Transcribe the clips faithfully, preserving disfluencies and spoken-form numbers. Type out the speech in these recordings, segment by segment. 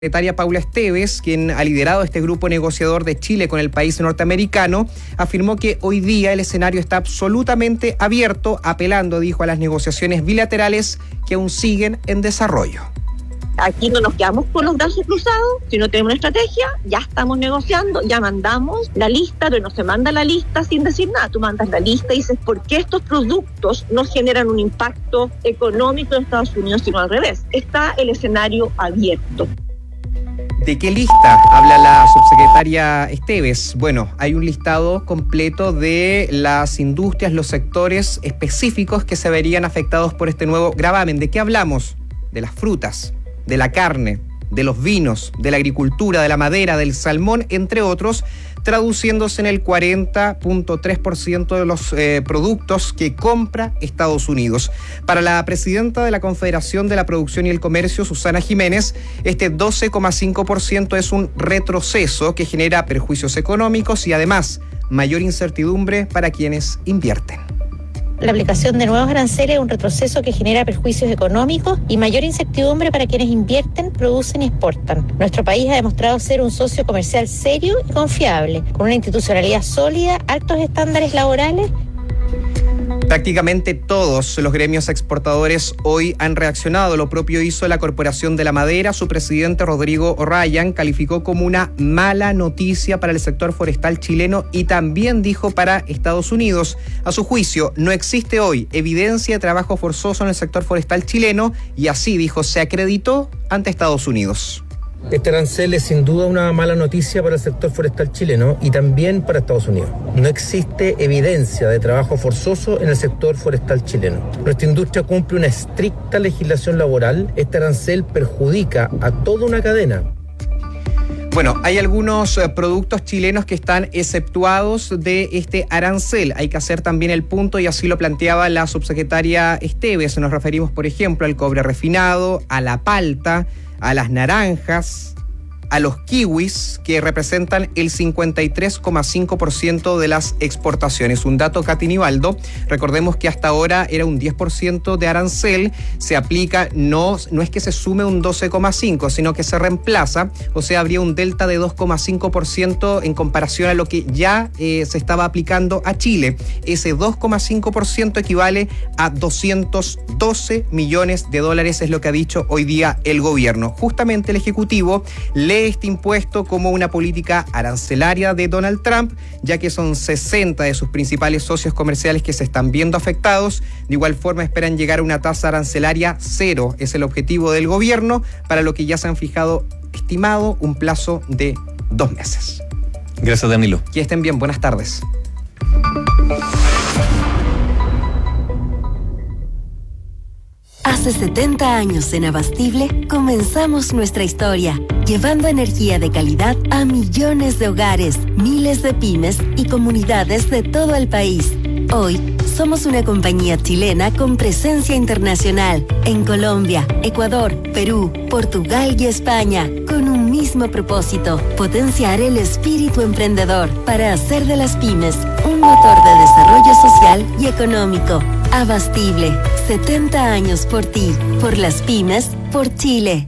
secretaria Paula Esteves, quien ha liderado este grupo negociador de Chile con el país norteamericano, afirmó que hoy día el escenario está absolutamente abierto, apelando, dijo, a las negociaciones bilaterales que aún siguen en desarrollo. Aquí no nos quedamos con los brazos cruzados, si no tenemos una estrategia, ya estamos negociando, ya mandamos la lista, pero no se manda la lista sin decir nada. Tú mandas la lista y dices, ¿por qué estos productos no generan un impacto económico en Estados Unidos, sino al revés? Está el escenario abierto. ¿De qué lista habla la subsecretaria Esteves? Bueno, hay un listado completo de las industrias, los sectores específicos que se verían afectados por este nuevo gravamen. ¿De qué hablamos? De las frutas, de la carne, de los vinos, de la agricultura, de la madera, del salmón, entre otros, traduciéndose en el cuarenta punto tres por ciento de los eh, productos que compra Estados Unidos. Para la presidenta de la Confederación de la Producción y el Comercio, Susana Jiménez, este doce coma cinco por ciento es un retroceso que genera perjuicios económicos y además mayor incertidumbre para quienes invierten. La aplicación de nuevos aranceles es un retroceso que genera perjuicios económicos y mayor incertidumbre para quienes invierten, producen y exportan. Nuestro país ha demostrado ser un socio comercial serio y confiable, con una institucionalidad sólida, altos estándares laborales. Prácticamente todos los gremios exportadores hoy han reaccionado. Lo propio hizo la Corporación de la Madera. Su presidente, Rodrigo O'Ryan, calificó como una mala noticia para el sector forestal chileno y también dijo para Estados Unidos. A su juicio, no existe hoy evidencia de trabajo forzoso en el sector forestal chileno y así, dijo, se acreditó ante Estados Unidos. Este arancel es sin duda una mala noticia para el sector forestal chileno y también para Estados Unidos. No existe evidencia de trabajo forzoso en el sector forestal chileno. Nuestra industria cumple una estricta legislación laboral. Este arancel perjudica a toda una cadena. Bueno, hay algunos eh, productos chilenos que están exceptuados de este arancel. Hay que hacer también el punto y así lo planteaba la subsecretaria Esteves. Nos referimos, por ejemplo, al cobre refinado, a la palta, a las naranjas, a los kiwis, que representan el cincuenta y tres coma cinco por ciento de las exportaciones. Un dato, Katy Nivaldo, recordemos que hasta ahora era un diez por ciento de arancel, se aplica, no, no es que se sume un doce coma cinco por ciento, sino que se reemplaza, o sea, habría un delta de dos coma cinco por ciento en comparación a lo que ya eh, se estaba aplicando a Chile. Ese dos coma cinco por ciento equivale a doscientos doce millones de dólares, es lo que ha dicho hoy día el gobierno. Justamente el Ejecutivo lee este impuesto como una política arancelaria de Donald Trump, ya que son sesenta de sus principales socios comerciales que se están viendo afectados. De igual forma esperan llegar a una tasa arancelaria cero. Es el objetivo del gobierno, para lo que ya se han fijado, estimado, un plazo de dos meses. Gracias, Danilo. Que estén bien, buenas tardes. Hace setenta años en Abastible comenzamos nuestra historia, llevando energía de calidad a millones de hogares, miles de pymes y comunidades de todo el país. Hoy somos una compañía chilena con presencia internacional en Colombia, Ecuador, Perú, Portugal y España, con un mismo propósito: potenciar el espíritu emprendedor para hacer de las pymes un motor de desarrollo social y económico. Abastible, setenta años por ti, por las pymes, por Chile.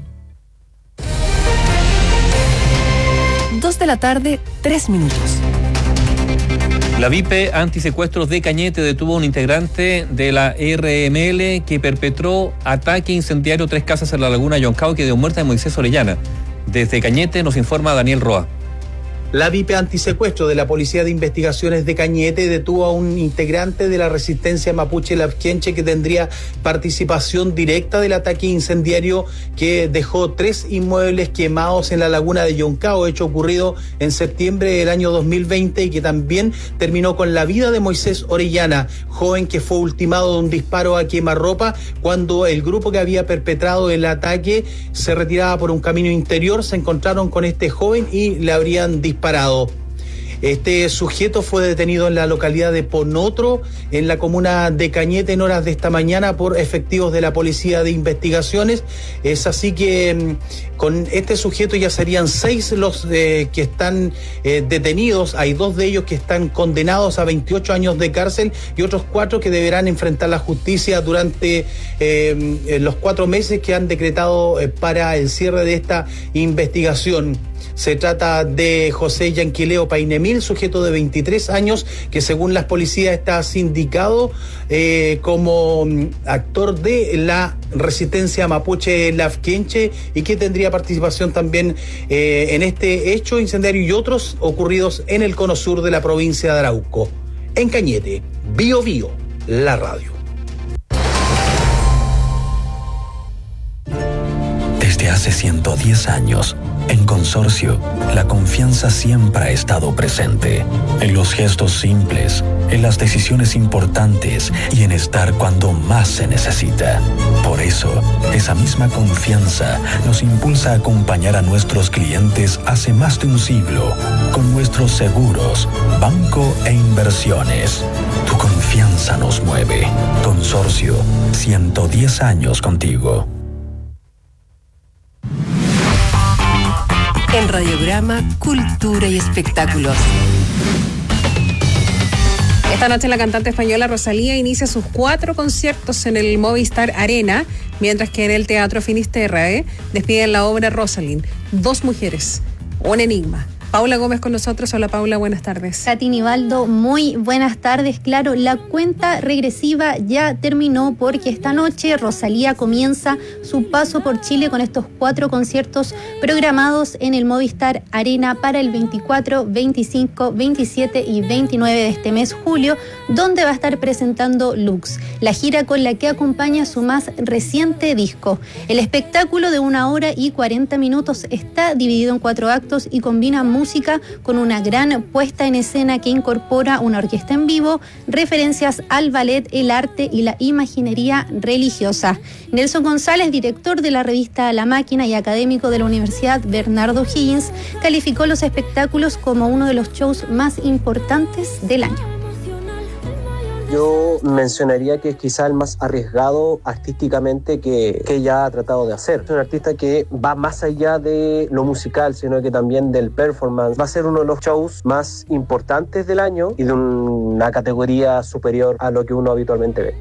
Dos de la tarde, tres minutos. La VIP Antisecuestros de Cañete detuvo a un integrante de la R M L que perpetró ataque incendiario a tres casas en la laguna Yoncao que dio muerte a Moisés Orellana. Desde Cañete nos informa Daniel Roa. La VIP Antisecuestro de la Policía de Investigaciones de Cañete detuvo a un integrante de la resistencia mapuche Labquenche que tendría participación directa del ataque incendiario que dejó tres inmuebles quemados en la laguna de Yoncao, hecho ocurrido en septiembre del año dos mil veinte y que también terminó con la vida de Moisés Orellana, joven que fue ultimado de un disparo a quemarropa cuando el grupo que había perpetrado el ataque se retiraba por un camino interior. Se encontraron con este joven y le habrían disparado. Parado. Este sujeto fue detenido en la localidad de Ponotro, en la comuna de Cañete, en horas de esta mañana por efectivos de la Policía de Investigaciones. Es así que con este sujeto ya serían seis los eh, que están eh, detenidos. Hay dos de ellos que están condenados a veintiocho años de cárcel y otros cuatro que deberán enfrentar la justicia durante eh, los cuatro meses que han decretado eh, para el cierre de esta investigación. Se trata de José Yanquileo Painemil, sujeto de veintitrés años, que según las policías está sindicado eh, como actor de la resistencia mapuche Lafkenche y que tendría participación también eh, en este hecho incendiario y otros ocurridos en el cono sur de la provincia de Arauco. En Cañete, Bio Bio, la radio. Desde hace ciento diez años, en Consorcio, la confianza siempre ha estado presente, en los gestos simples, en las decisiones importantes y en estar cuando más se necesita. Por eso, esa misma confianza nos impulsa a acompañar a nuestros clientes hace más de un siglo, con nuestros seguros, banco e inversiones. Tu confianza nos mueve. Consorcio, ciento diez años contigo. En Radiograma, Cultura y Espectáculos. Esta noche la cantante española Rosalía inicia sus cuatro conciertos en el Movistar Arena, mientras que en el Teatro Finisterre despiden la obra Rosalind, Dos mujeres, un enigma. Paula Gómez con nosotros. Hola Paula, buenas tardes. Katy Nivaldo, muy buenas tardes. Claro, la cuenta regresiva ya terminó porque esta noche Rosalía comienza su paso por Chile con estos cuatro conciertos programados en el Movistar Arena para el veinticuatro, veinticinco, veintisiete y veintinueve de este mes, julio, donde va a estar presentando Lux, la gira con la que acompaña su más reciente disco. El espectáculo de una hora y cuarenta minutos está dividido en cuatro actos y combina música música con una gran puesta en escena que incorpora una orquesta en vivo, referencias al ballet, el arte y la imaginería religiosa. Nelson González, director de la revista La Máquina y académico de la Universidad Bernardo Higgins, calificó los espectáculos como uno de los shows más importantes del año. Yo mencionaría que es quizá el más arriesgado artísticamente que, que ella ha tratado de hacer. Es un artista que va más allá de lo musical, sino que también del performance. Va a ser uno de los shows más importantes del año y de un, una categoría superior a lo que uno habitualmente ve.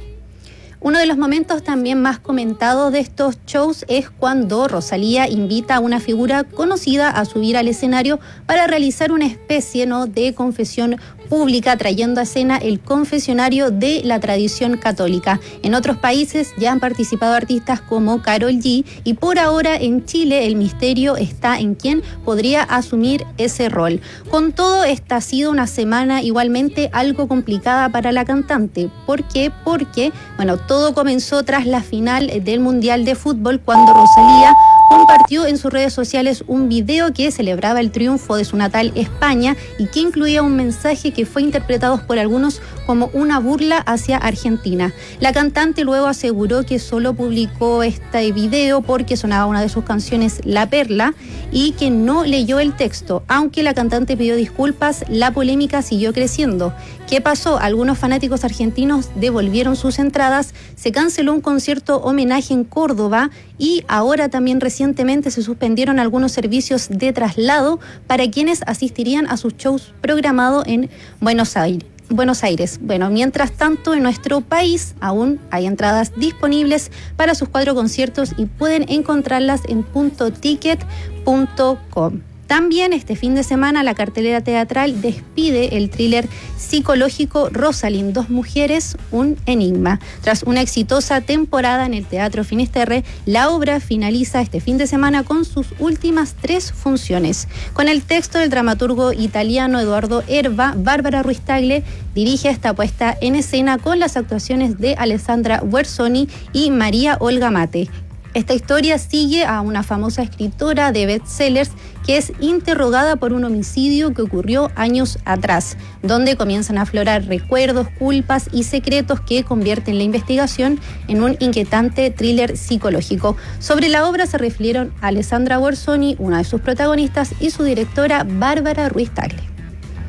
Uno de los momentos también más comentados de estos shows es cuando Rosalía invita a una figura conocida a subir al escenario para realizar una especie, ¿no?, de confesión pública, trayendo a escena el confesionario de la tradición católica. En otros países ya han participado artistas como Karol G y por ahora en Chile el misterio está en quién podría asumir ese rol. Con todo, esta ha sido una semana igualmente algo complicada para la cantante. ¿Por qué? Porque, bueno, todo comenzó tras la final del Mundial de Fútbol, cuando Rosalía compartió en sus redes sociales un video que celebraba el triunfo de su natal España y que incluía un mensaje que fue interpretado por algunos como una burla hacia Argentina. La cantante luego aseguró que solo publicó este video porque sonaba una de sus canciones, La Perla, y que no leyó el texto. Aunque la cantante pidió disculpas, la polémica siguió creciendo. ¿Qué pasó? Algunos fanáticos argentinos devolvieron sus entradas, se canceló un concierto homenaje en Córdoba y ahora también recientemente se suspendieron algunos servicios de traslado para quienes asistirían a sus shows programados en Buenos Aires. Buenos Aires. Bueno, mientras tanto, en nuestro país aún hay entradas disponibles para sus cuatro conciertos y pueden encontrarlas en punto ticket punto com. También este fin de semana la cartelera teatral despide el thriller psicológico Rosalind, Dos mujeres, un enigma. Tras una exitosa temporada en el Teatro Finisterre, la obra finaliza este fin de semana con sus últimas tres funciones. Con el texto del dramaturgo italiano Eduardo Erba, Bárbara Ruiz Tagle dirige esta puesta en escena con las actuaciones de Alessandra Guerzoni y María Olga Mate. Esta historia sigue a una famosa escritora de bestsellers que es interrogada por un homicidio que ocurrió años atrás, donde comienzan a aflorar recuerdos, culpas y secretos que convierten la investigación en un inquietante thriller psicológico. Sobre la obra se refirieron Alessandra Guerzoni, una de sus protagonistas, y su directora Bárbara Ruiz Tagle.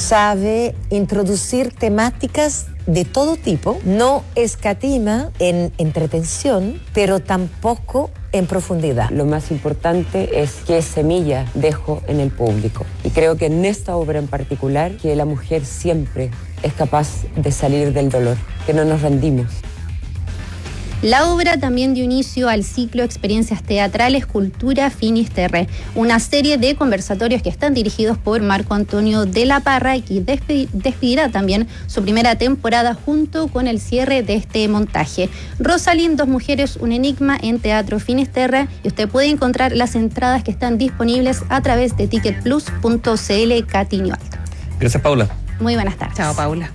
sabe introducir temáticas de todo tipo, no escatima en entretención, pero tampoco en profundidad. Lo más importante es qué semilla dejo en el público. Y creo que en esta obra en particular, que la mujer siempre es capaz de salir del dolor, que no nos rendimos. La obra también dio inicio al ciclo Experiencias Teatrales Cultura Finisterre, una serie de conversatorios que están dirigidos por Marco Antonio de la Parra y que despe- despedirá también su primera temporada junto con el cierre de este montaje. Rosalind, dos mujeres, un enigma en Teatro Finisterre, y usted puede encontrar las entradas que están disponibles a través de ticket plus punto c l Catinio Alto. Gracias, Paula. Muy buenas tardes. Chao, Paula.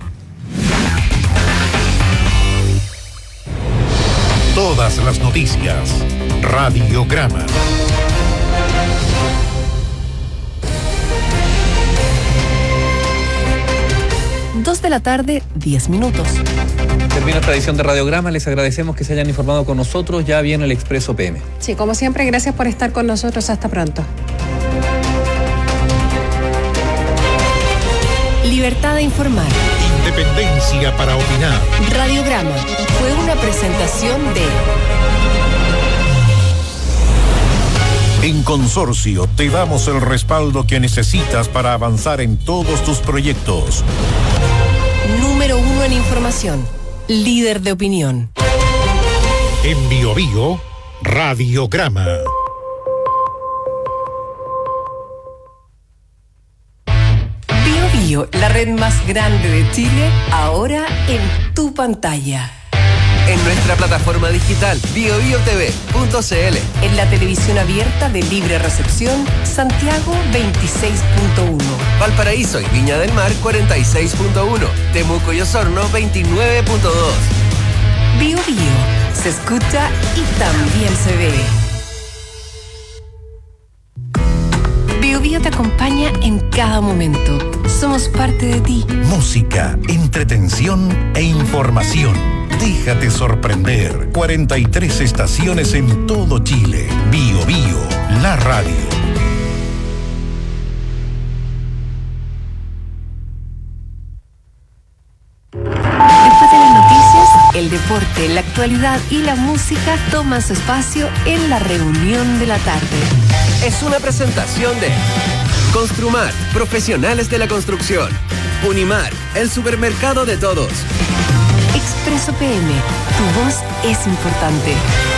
Todas las noticias. Radiograma. Dos de la tarde, diez minutos. Termina esta edición de Radiograma. Les agradecemos que se hayan informado con nosotros. Ya viene el Expreso P M. Sí, como siempre, gracias por estar con nosotros. Hasta pronto. Libertad de informar. Independencia para opinar. Radiograma fue una presentación de... En Consorcio te damos el respaldo que necesitas para avanzar en todos tus proyectos. Número uno en información. Líder de opinión. En Bio Bio, Radiograma. Bio Bio, la red más grande de Chile, ahora en tu pantalla. En nuestra plataforma digital bio bio t v punto c l. En la televisión abierta de libre recepción, Santiago veintiséis punto uno. Valparaíso y Viña del Mar cuarenta y seis punto uno. Temuco y Osorno veintinueve punto dos. Bio Bio, se escucha y también se ve. Bio Bio te acompaña en cada momento. Somos parte de ti. Música, entretención e información. Déjate sorprender. cuarenta y tres estaciones en todo Chile. Bio Bio, la radio. Después de las noticias, el deporte, la actualidad y la música toman su espacio en la reunión de la tarde. Es una presentación de Construmar, profesionales de la construcción. Unimar, el supermercado de todos. Expreso P M, tu voz es importante.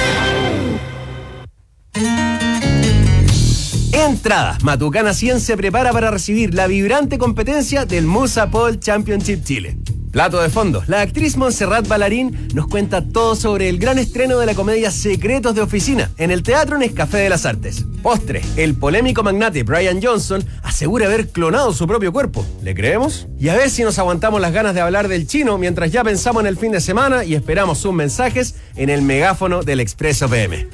Entrada. Matucana cien se prepara para recibir la vibrante competencia del Musa Paul Championship Chile. Plato de fondo. La actriz Montserrat Ballarín nos cuenta todo sobre el gran estreno de la comedia Secretos de Oficina en el Teatro Nescafé de las Artes. Postre. El polémico magnate Brian Johnson asegura haber clonado su propio cuerpo. ¿Le creemos? Y a ver si nos aguantamos las ganas de hablar del chino mientras ya pensamos en el fin de semana y esperamos sus mensajes en el megáfono del Expreso P M.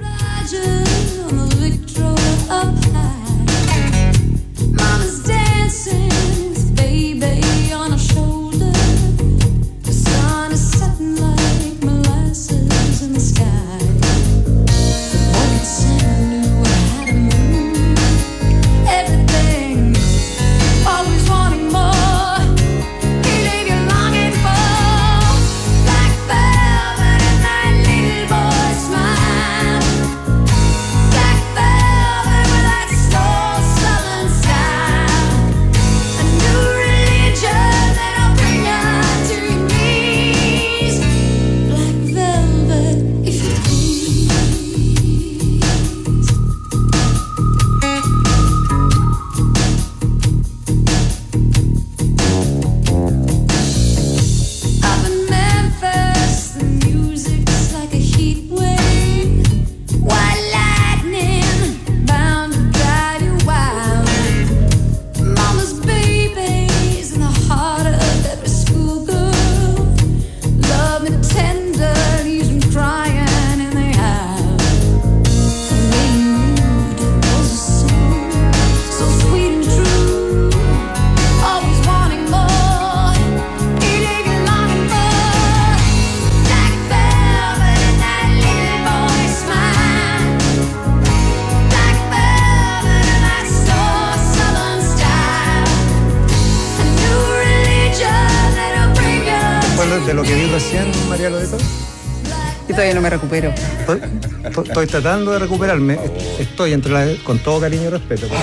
de lo que vi recién, María Loreto? Y todavía no me recupero. Estoy, estoy tratando de recuperarme. Estoy entre la, con todo cariño y respeto. Pero,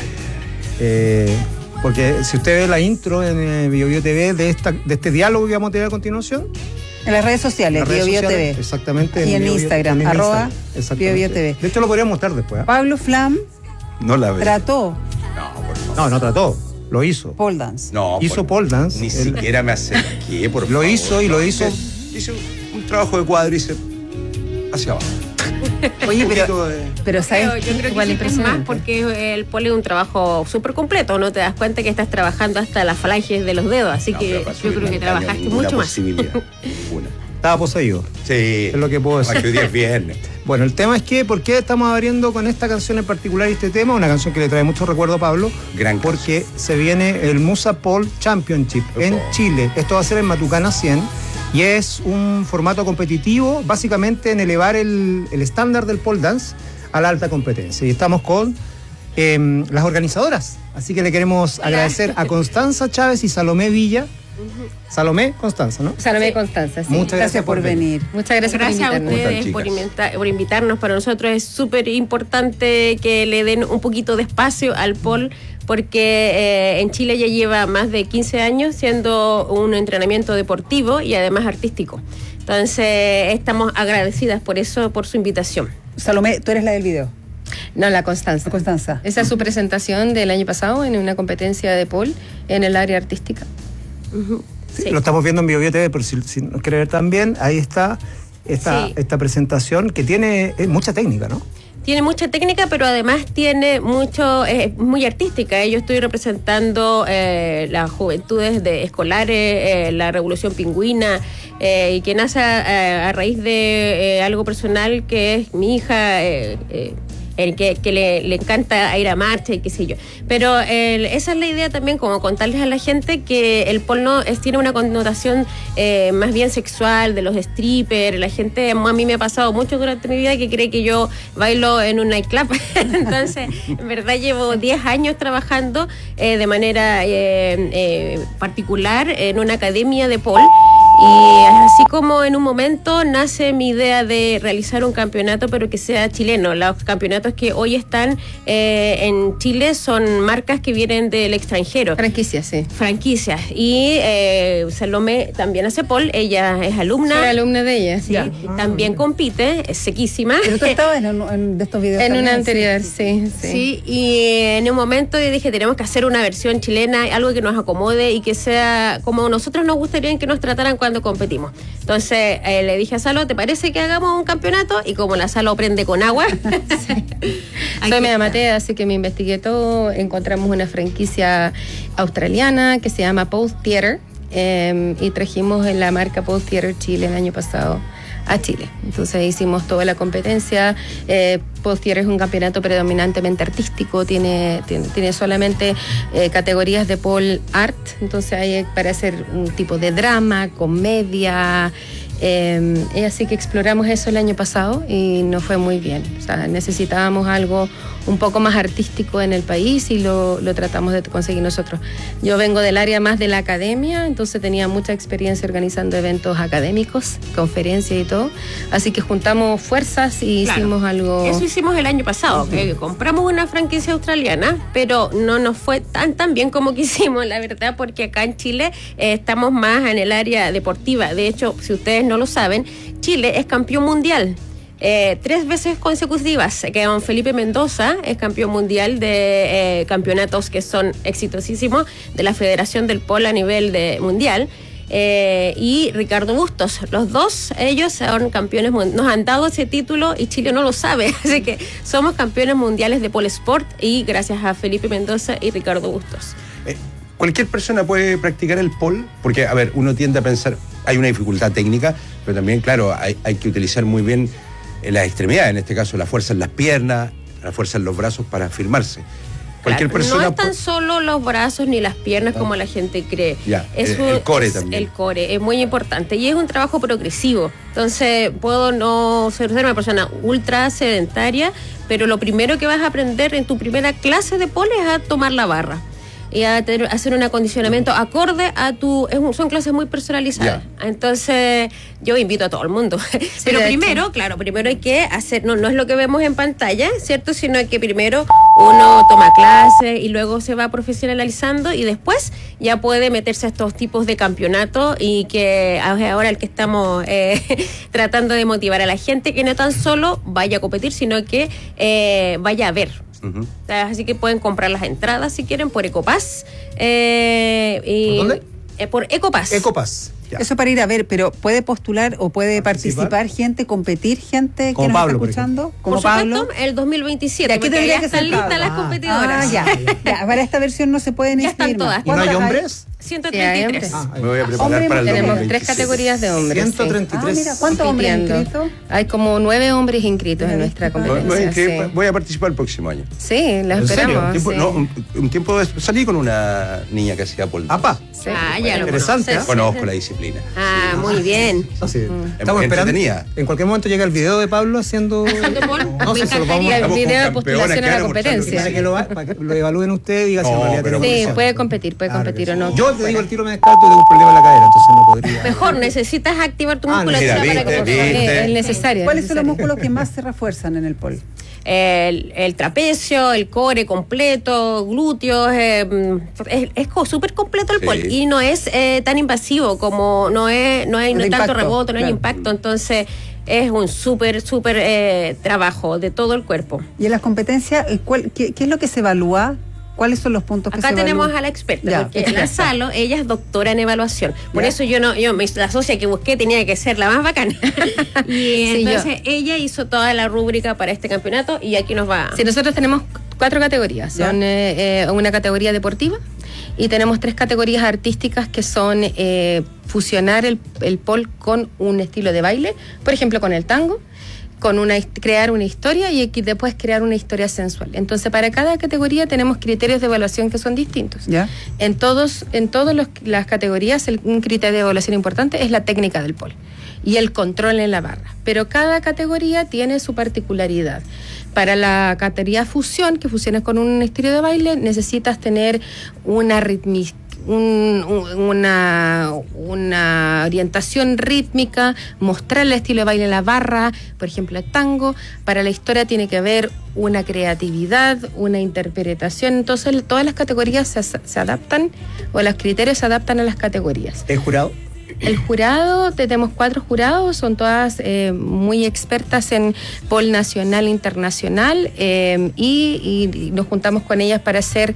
eh, porque si usted ve la intro en eh, Bio Bio T V de, esta, de este diálogo que vamos a tener a continuación. En las redes sociales, Bio Bio T V. Exactamente. Y en, en Instagram, Bio, arroba Bio Bio T V. De hecho lo podríamos mostrar después. ¿eh? Pablo Flam no la ve. trató. No, por favor. No, no trató. Lo hizo. Pole dance. No, hizo pole dance. Ni el, siquiera me acerqué, por Lo favor. hizo y lo hizo. Hice un trabajo de cuádriceps hacia abajo. Oye, pero, de... pero ¿sabes? Pero yo creo que es más porque el pole es un trabajo súper completo, ¿no? Te das cuenta que estás trabajando hasta las falanges de los dedos, así no, que yo creo que trabajaste mucho más. Estaba poseído. Sí. Es lo que puedo decir. Hoy día es viernes. Bueno, el tema es que, ¿por qué estamos abriendo con esta canción en particular este tema? Una canción que le trae mucho recuerdo a Pablo. Gran Porque canción. Se viene el Musa Pole Championship oh. en Chile. Esto va a ser en Matucana cien. Y es un formato competitivo, básicamente en elevar el, el estándar del pole dance a la alta competencia. Y estamos con eh, las organizadoras. Así que le queremos Hola. agradecer a Constanza Chávez y Salomé Villa. Uh-huh. Salomé Constanza, ¿no? Salomé sí. Constanza, sí. Muchas gracias, gracias por venir. venir. Muchas gracias, gracias por invitarnos. a ustedes por, inventa- por invitarnos. Para nosotros es súper importante que le den un poquito de espacio al pole, porque eh, en Chile ya lleva más de quince años siendo un entrenamiento deportivo y además artístico. Entonces, estamos agradecidas por eso, por su invitación. Salomé, tú eres la del video. No, la Constanza. Constanza. Esa es su presentación del año pasado en una competencia de pole en el área artística. Uh-huh. Sí, sí. Lo estamos viendo en Bio Bio T V, pero si, si nos quiere ver también, ahí está esta, sí. esta presentación que tiene eh, mucha técnica, ¿no? Tiene mucha técnica, pero además tiene mucho, es eh, muy artística. Yo estoy representando eh, las juventudes de escolares, eh, la Revolución Pingüina, eh, y que nace a, a raíz de eh, algo personal que es mi hija, eh, eh, el que, que le, le encanta ir a marcha y qué sé yo. Pero el, esa es la idea también, como contarles a la gente que el pole no es, tiene una connotación eh, más bien sexual, de los strippers. La gente, a mí me ha pasado mucho durante mi vida que cree que yo bailo en un nightclub. Entonces, en verdad llevo diez años trabajando eh, de manera eh, eh, particular en una academia de pole. Y así como en un momento nace mi idea de realizar un campeonato, pero que sea chileno. Los campeonatos que hoy están eh, en Chile son marcas que vienen del extranjero. Franquicias, sí. Franquicias. Y eh, Salomé también hace pole, ella es alumna. Soy alumna de ella, sí. sí. Ah, también compite, es sequísima. Pero tú estabas en, en de estos videos En también, una anterior, sí, sí, sí. Sí, y en un momento yo dije, tenemos que hacer una versión chilena, algo que nos acomode y que sea como nosotros nos gustaría que nos trataran cuando competimos. Entonces eh, le dije a Salo, ¿te parece que hagamos un campeonato? Y como la Salo prende con agua, soy media matea, así que me investigué todo. Encontramos una franquicia australiana que se llama Pole Theater eh, y trajimos en la marca Pole Theater Chile el año pasado a Chile. Entonces hicimos toda la competencia. eh, Pole Theater es un campeonato predominantemente artístico, tiene, tiene, tiene solamente eh, categorías de pole art, entonces hay para hacer un tipo de drama, comedia, eh, y así que exploramos eso el año pasado y nos fue muy bien. O sea, necesitábamos algo un poco más artístico en el país y lo, lo tratamos de conseguir nosotros. Yo vengo del área más de la academia, entonces tenía mucha experiencia organizando eventos académicos, conferencias y todo, así que juntamos fuerzas y claro, hicimos algo... Eso hicimos el año pasado, uh-huh. que compramos una franquicia australiana, pero no nos fue tan tan bien como quisimos, la verdad, porque acá en Chile eh, estamos más en el área deportiva. De hecho, si ustedes no lo saben, Chile es campeón mundial. Eh, tres veces consecutivas, que don Felipe Mendoza es campeón mundial de eh, campeonatos que son exitosísimos de la Federación del Pole a nivel de mundial, eh, y Ricardo Bustos, los dos, ellos son campeones, nos han dado ese título y Chile no lo sabe, así que somos campeones mundiales de pole sport y gracias a Felipe Mendoza y Ricardo Bustos. Eh, ¿Cualquier persona puede practicar el pole? Porque, a ver, uno tiende a pensar, hay una dificultad técnica, pero también, claro, hay, hay que utilizar muy bien en las extremidades, en este caso la fuerza en las piernas, la fuerza en los brazos para firmarse. Cualquier claro, persona no es tan solo los brazos ni las piernas como la gente cree. Ya, es el, un, el core es también. El core es muy importante y es un trabajo progresivo. Entonces puedo no ser una persona ultra sedentaria, pero lo primero que vas a aprender en tu primera clase de pole es a tomar la barra. y a tener, hacer un acondicionamiento acorde a tu... Es un, son clases muy personalizadas. Yeah. Entonces, yo invito a todo el mundo. Sí, pero primero, hecho. claro, primero hay que hacer... No, no es lo que vemos en pantalla, ¿cierto? Sino que primero uno toma clase y luego se va profesionalizando y después ya puede meterse a estos tipos de campeonatos y que ahora el que estamos eh, tratando de motivar a la gente que no tan solo vaya a competir, sino que eh, vaya a ver. Uh-huh. Así que pueden comprar las entradas si quieren por Ecopass. Eh, y, ¿Por dónde? Eh, por Ecopass. Ecopass. Ya. Eso para ir a ver, pero ¿puede postular o puede participar, participar gente, competir gente que nos Pablo, está escuchando? Como por Pablo. Supuesto, el dos mil veintisiete. Aquí tendría que están ser listas las ah, competidoras. Ah, ya, ya. Para esta versión no se pueden inscribir. Ya están todas. ¿Y no hay hombres? ciento treinta y tres. Ah, me voy a preparar hombres, para el tenemos dos mil veintisiete. Tres categorías de hombres. ciento treinta y tres. Sí. Ah, mira, ¿cuántos hombres inscritos? Hay como nueve hombres inscritos en nuestra competencia. Voy, voy, sí. voy a participar el próximo año. Sí, lo esperamos. ¿En serio? Sí. No, un, un tiempo de, salí con una niña que hacía pole dance. ¿Apa? Sí. Ah, ya lo interesante. conoces. Conozco la disciplina. Ah, sí. muy bien. Sí. Mm. Estamos esperando. En cualquier momento llega el video de Pablo haciendo. No sé si lo vamos a el video de postulación a la competencia. Para que lo, para que lo evalúen ustedes y digan si en realidad tenemos. Sí, puede competir, puede competir o no. Yo te digo el tiro me descarto, tengo un problema en la cadera, entonces no podría. Mejor, necesitas activar tu Ah, musculatura mira, para que viste, viste. Es necesario. ¿Cuáles son los músculos que más se refuerzan en el pole? El, el trapecio, el core completo, glúteos, eh, es, es súper completo el Sí. pole y no es eh, tan invasivo como no es, no hay no El tanto impacto, rebote, no hay claro. impacto, entonces es un súper, súper eh, trabajo de todo el cuerpo. Y en las competencias, ¿cuál, qué, ¿qué es lo que se evalúa? ¿Cuáles son los puntos que Acá se tenemos evalúan? a la experta, Ya, porque experta. la Salo, ella es doctora en evaluación. Por Ya. eso yo no, yo la socia que busqué tenía que ser la más bacana. Y Sí, entonces ella hizo toda la rúbrica para este campeonato y aquí nos va. Sí, nosotros tenemos cuatro categorías. Ya. Son eh, eh, una categoría deportiva y tenemos tres categorías artísticas que son eh, fusionar el, el pole con un estilo de baile, por ejemplo con el tango, con una crear una historia y después crear una historia sensual. Entonces, para cada categoría tenemos criterios de evaluación que son distintos. ¿Ya? En todos en todas las categorías, el, un criterio de evaluación importante es la técnica del pole y el control en la barra. Pero cada categoría tiene su particularidad. Para la categoría fusión, que fusiones con un estilo de baile, necesitas tener una rítmica, Un, una, una orientación rítmica, mostrar el estilo de baile en la barra, por ejemplo el tango. Para la historia tiene que haber una creatividad, una interpretación. Entonces todas las categorías se, se adaptan, o los criterios se adaptan a las categorías. ¿El jurado? El jurado, tenemos cuatro jurados, son todas eh, muy expertas en pole nacional e internacional, eh, y, y nos juntamos con ellas para hacer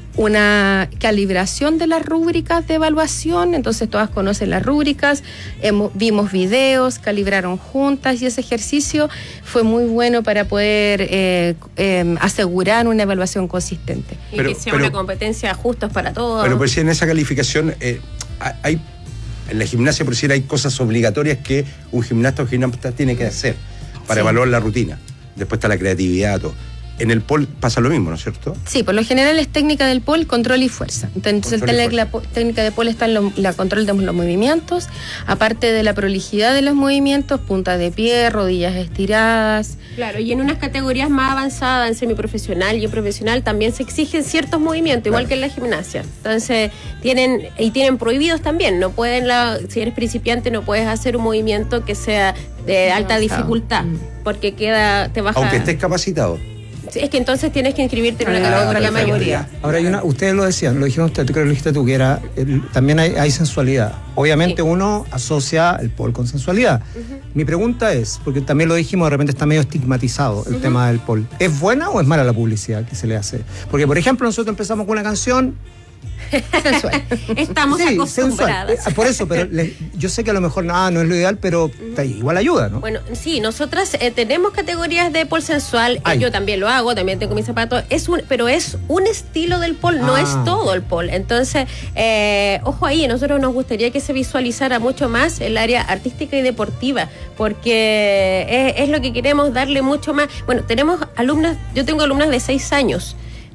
una calibración de las rúbricas de evaluación. Entonces todas conocen las rúbricas, hemos, vimos videos, calibraron juntas y ese ejercicio fue muy bueno para poder eh, eh, asegurar una evaluación consistente. Y Pero- que sea pero- una competencia justos para todos. Pero pues si en esa calificación eh, hay, en la gimnasia por decir hay cosas obligatorias que un gimnasta o gimnasta tiene que hacer para Sí. evaluar la rutina. Después está la creatividad, todo. En el pole pasa lo mismo, ¿no es cierto? Sí, por lo general es técnica del pole, control y fuerza. Entonces, Control y el la po- técnica de pole está en lo- la control de los movimientos, aparte de la prolijidad de los movimientos, punta de pie, rodillas estiradas. Claro, y en unas categorías más avanzadas, en semiprofesional y en profesional, también se exigen ciertos movimientos, igual Claro. que en la gimnasia. Entonces, tienen, y tienen prohibidos también. No pueden, la, si eres principiante, no puedes hacer un movimiento que sea de alta Avanzado. dificultad, porque queda, te baja. Aunque estés capacitado. Sí, es que entonces tienes que inscribirte en una Ah, categoría perfecto. mayoría. Ahora hay una, ustedes lo decían, lo dijeron usted, tú creo que lo dijiste tú, que era, el- también hay, hay sensualidad. Obviamente Sí. uno asocia el pole con sensualidad. Mi pregunta es, porque también lo dijimos, de repente está medio estigmatizado el tema del pole. ¿Es buena o es mala la publicidad que se le hace? Porque, por ejemplo, nosotros empezamos con una canción. Sensual. Estamos Sí, acostumbradas. sensual. Eh, Por eso, pero le- yo sé que a lo mejor nada, no es lo ideal, pero ta- igual ayuda, ¿no? Bueno, sí, nosotras eh, tenemos categorías de pole sensual. eh, Ay. yo también lo hago, también tengo mis zapatos. Es un, pero es un estilo del pole, no Ah. es todo el pole. Entonces, eh, ojo ahí, a nosotros nos gustaría que se visualizara mucho más el área artística y deportiva, porque es, es lo que queremos darle mucho más. Bueno, tenemos alumnas, yo tengo alumnas de seis años.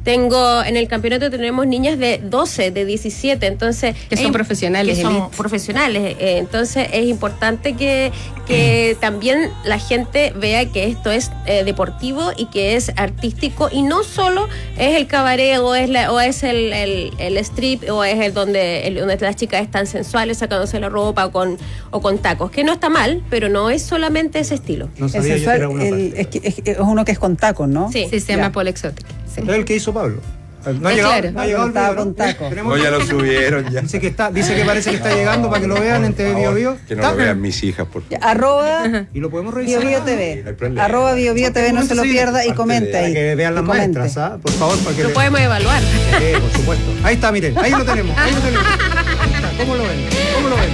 Tengo, en el campeonato tenemos niñas de doce, de diecisiete, entonces... Que son es, profesionales, que son elite. profesionales, eh, entonces es importante que, que también la gente vea que esto es eh, deportivo y que es artístico y no solo es el cabaret o es, la, o es el, el, el strip o es el donde, el donde las chicas están sensuales sacándose la ropa o con, o con tacos, que no está mal, pero no es solamente ese estilo. No sabía el sensual, yo que era una el, es, que, es, es uno que es con tacos, ¿no? Sí, sí se llama Pole Exotic. Sí. Es el que hizo Pablo. No ha es llegado, claro. no ha llegado el video, con tacos. No, ya lo subieron ya. Dice que está, dice que parece que está llegando para que lo vean en T V Bio Bio. Que no lo vean mis hijas, por favor. Arroba y lo podemos revisar. Bio Bio T V. No arroba Bio Bio T V, no se lo pierda y comente ahí. Que vean las maestras, ¿ah? Por favor, para que lo le... podemos evaluar. Sí, por supuesto. Ahí está, miren, ahí lo tenemos, ahí lo tenemos. Ahí está. ¿Cómo lo ven? ¿Cómo lo ven?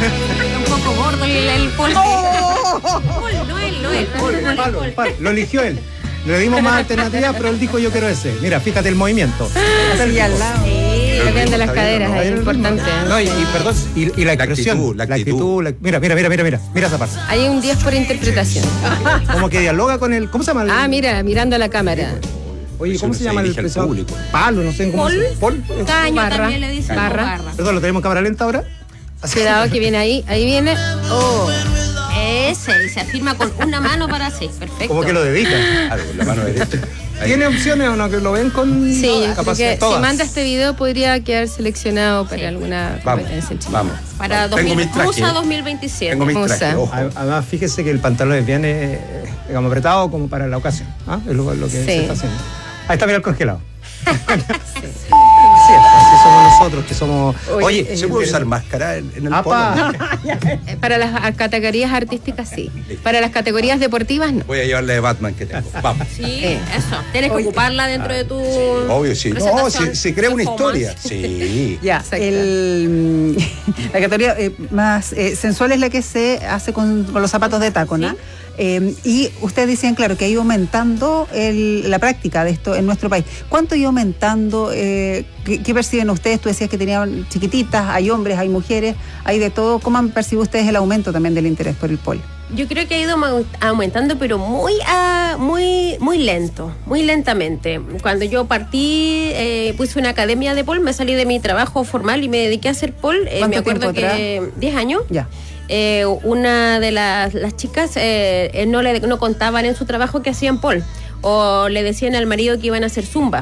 Un poco gordo el, el pol. ¡Oh! Pol, no él, no él. Pol, el palo, el palo. Lo eligió él. Le dimos más alternativas, pero él dijo yo quiero ese. Mira, fíjate el movimiento. Así al lado. Sí, depende de las caderas, es importante. No, y, y perdón, y, y la expresión. La actitud. La actitud la, mira, mira, mira, mira, mira. Mira esa parte. Hay un diez por interpretación. Como que dialoga con el. ¿Cómo se llama? El, ah, mira, mirando a la cámara. Oye, ¿cómo se, se llama el expresión? Palo, no sé cómo ¿Pol? se Pol. Caño barra. También le dicen barra. barra. Perdón, ¿lo tenemos en cámara lenta ahora? Cuidado que viene ahí, ahí viene. Oh. Ese, y se afirma con una mano para sí, perfecto. ¿Cómo que lo dedica? Ah, con la mano derecha. ¿Tiene opciones o no? Que lo ven con sí, yo creo que todas. si manda este video podría quedar seleccionado para sí. alguna competencia en Chile. Vamos. Para vamos. dos mil, Musa dos mil veintisiete. Tengo mis trajes, ojo. Además, fíjese que el pantalón es bien, eh, digamos, apretado como para la ocasión. ¿Ah? Es lo, lo que sí. se está haciendo. Ahí está, mira el congelado. sí. Sí, así somos nosotros, que somos... Oye, Oye ¿se puede usar máscara en, en el polo? Para las categorías artísticas, sí. Para las categorías deportivas, no. Voy a llevarle de Batman que tengo. Vamos. Sí, eh. eso. Tienes que Oye. ocuparla dentro de tu... Sí, obvio, sí. No, se, se crea una historia. Sí. Ya, el, la categoría eh, más eh, sensual es la que se hace con, con los zapatos de taco, ¿no? ¿Sí? Eh, y ustedes decían, claro, que ha ido aumentando el, la práctica de esto en nuestro país. ¿Cuánto ha ido aumentando? Eh, ¿qué, ¿Qué perciben ustedes? Tú decías que tenían chiquititas, hay hombres, hay mujeres, hay de todo. ¿Cómo han percibido ustedes el aumento también del interés por el pole? Yo creo que ha ido aumentando, pero muy uh, muy muy lento, muy lentamente. Cuando yo partí, eh, puse una academia de pole, me salí de mi trabajo formal y me dediqué a hacer pole. Eh, me acuerdo que diez años. Ya. Eh, una de las, las chicas eh, no le no contaban en su trabajo que hacían pole o le decían al marido que iban a hacer zumba.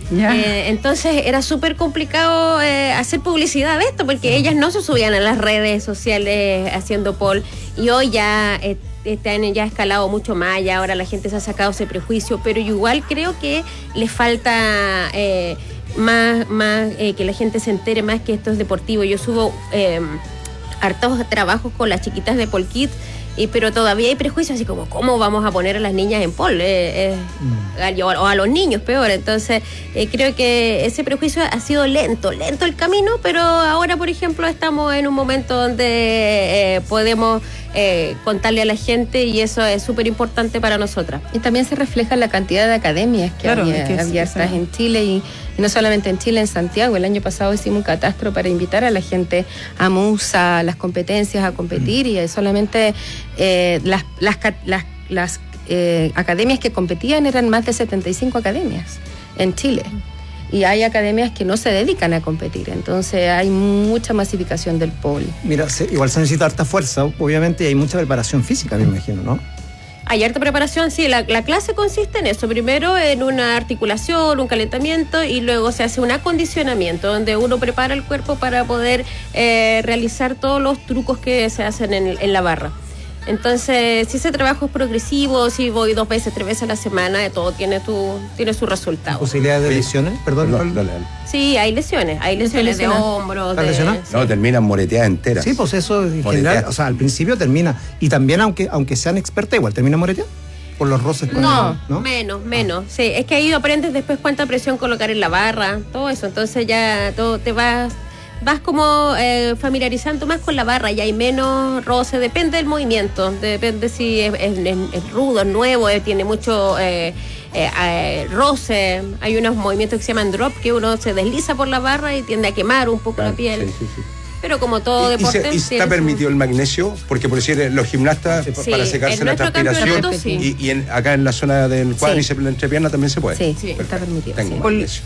Eh, entonces era súper complicado eh, hacer publicidad de esto porque ellas no se subían a las redes sociales haciendo pole y hoy ya eh, están ya escalado mucho más y ahora la gente se ha sacado ese prejuicio, pero igual creo que le falta eh, más, más eh, que la gente se entere más que esto es deportivo. Yo subo eh, hartos trabajos con las chiquitas de Pole Kids, y, pero todavía hay prejuicios así como ¿cómo vamos a poner a las niñas en pole? Eh, eh, mm. o, o a los niños peor. Entonces eh, creo que ese prejuicio ha sido lento, lento el camino, pero ahora por ejemplo estamos en un momento donde eh, podemos eh, contarle a la gente y eso es súper importante para nosotras. Y también se refleja la cantidad de academias que claro, había, que abiertas sí, en Chile y, y no solamente en Chile, en Santiago. El año pasado hicimos un catastro para invitar a la gente a Musa, a las competencias, a competir mm. y solamente eh, las, las, las, las eh, academias que competían eran más de setenta y cinco academias en Chile. Y hay academias que no se dedican a competir, entonces hay mucha masificación del pole. Mira, se, igual se necesita harta fuerza, obviamente, y hay mucha preparación física, me imagino, ¿no? Hay harta preparación, sí, la, la clase consiste en eso, primero en una articulación, un calentamiento y luego se hace un acondicionamiento donde uno prepara el cuerpo para poder eh, realizar todos los trucos que se hacen en, en la barra. Entonces, si ese trabajo es progresivo, si voy dos veces, tres veces a la semana, todo tiene tu tiene su resultado. ¿Posibilidades de lesiones? Perdón. No, no, no. Sí, hay lesiones, hay lesiones de hombros. ¿Estás lesionado? Sí. No, terminan moreteadas enteras. Sí, pues eso en general, o sea, al principio termina, y también aunque aunque sean expertas, igual termina moreteada. Por los roces con no, el, ¿no? menos, menos. Sí, es que ahí aprendes después cuánta presión colocar en la barra, todo eso. Entonces ya todo te vas... vas como eh, familiarizando más con la barra y hay menos roce, depende del movimiento, depende si es, es, es rudo, es nuevo, eh, tiene mucho eh, eh, eh, roce. Hay unos movimientos que se llaman drop, que uno se desliza por la barra y tiende a quemar un poco claro, la piel. Sí, sí, sí. Pero pero como todo ¿Y, y deporte. se- y está permitido el magnesio? Porque por decir, los gimnastas, Sí, para en secarse la nuestro transpiración, campeonato, sí. y, y en- acá en la zona del cuádriceps, la entrepierna también se puede. Sí, sí, está permitido. Tengo sí. magnesio.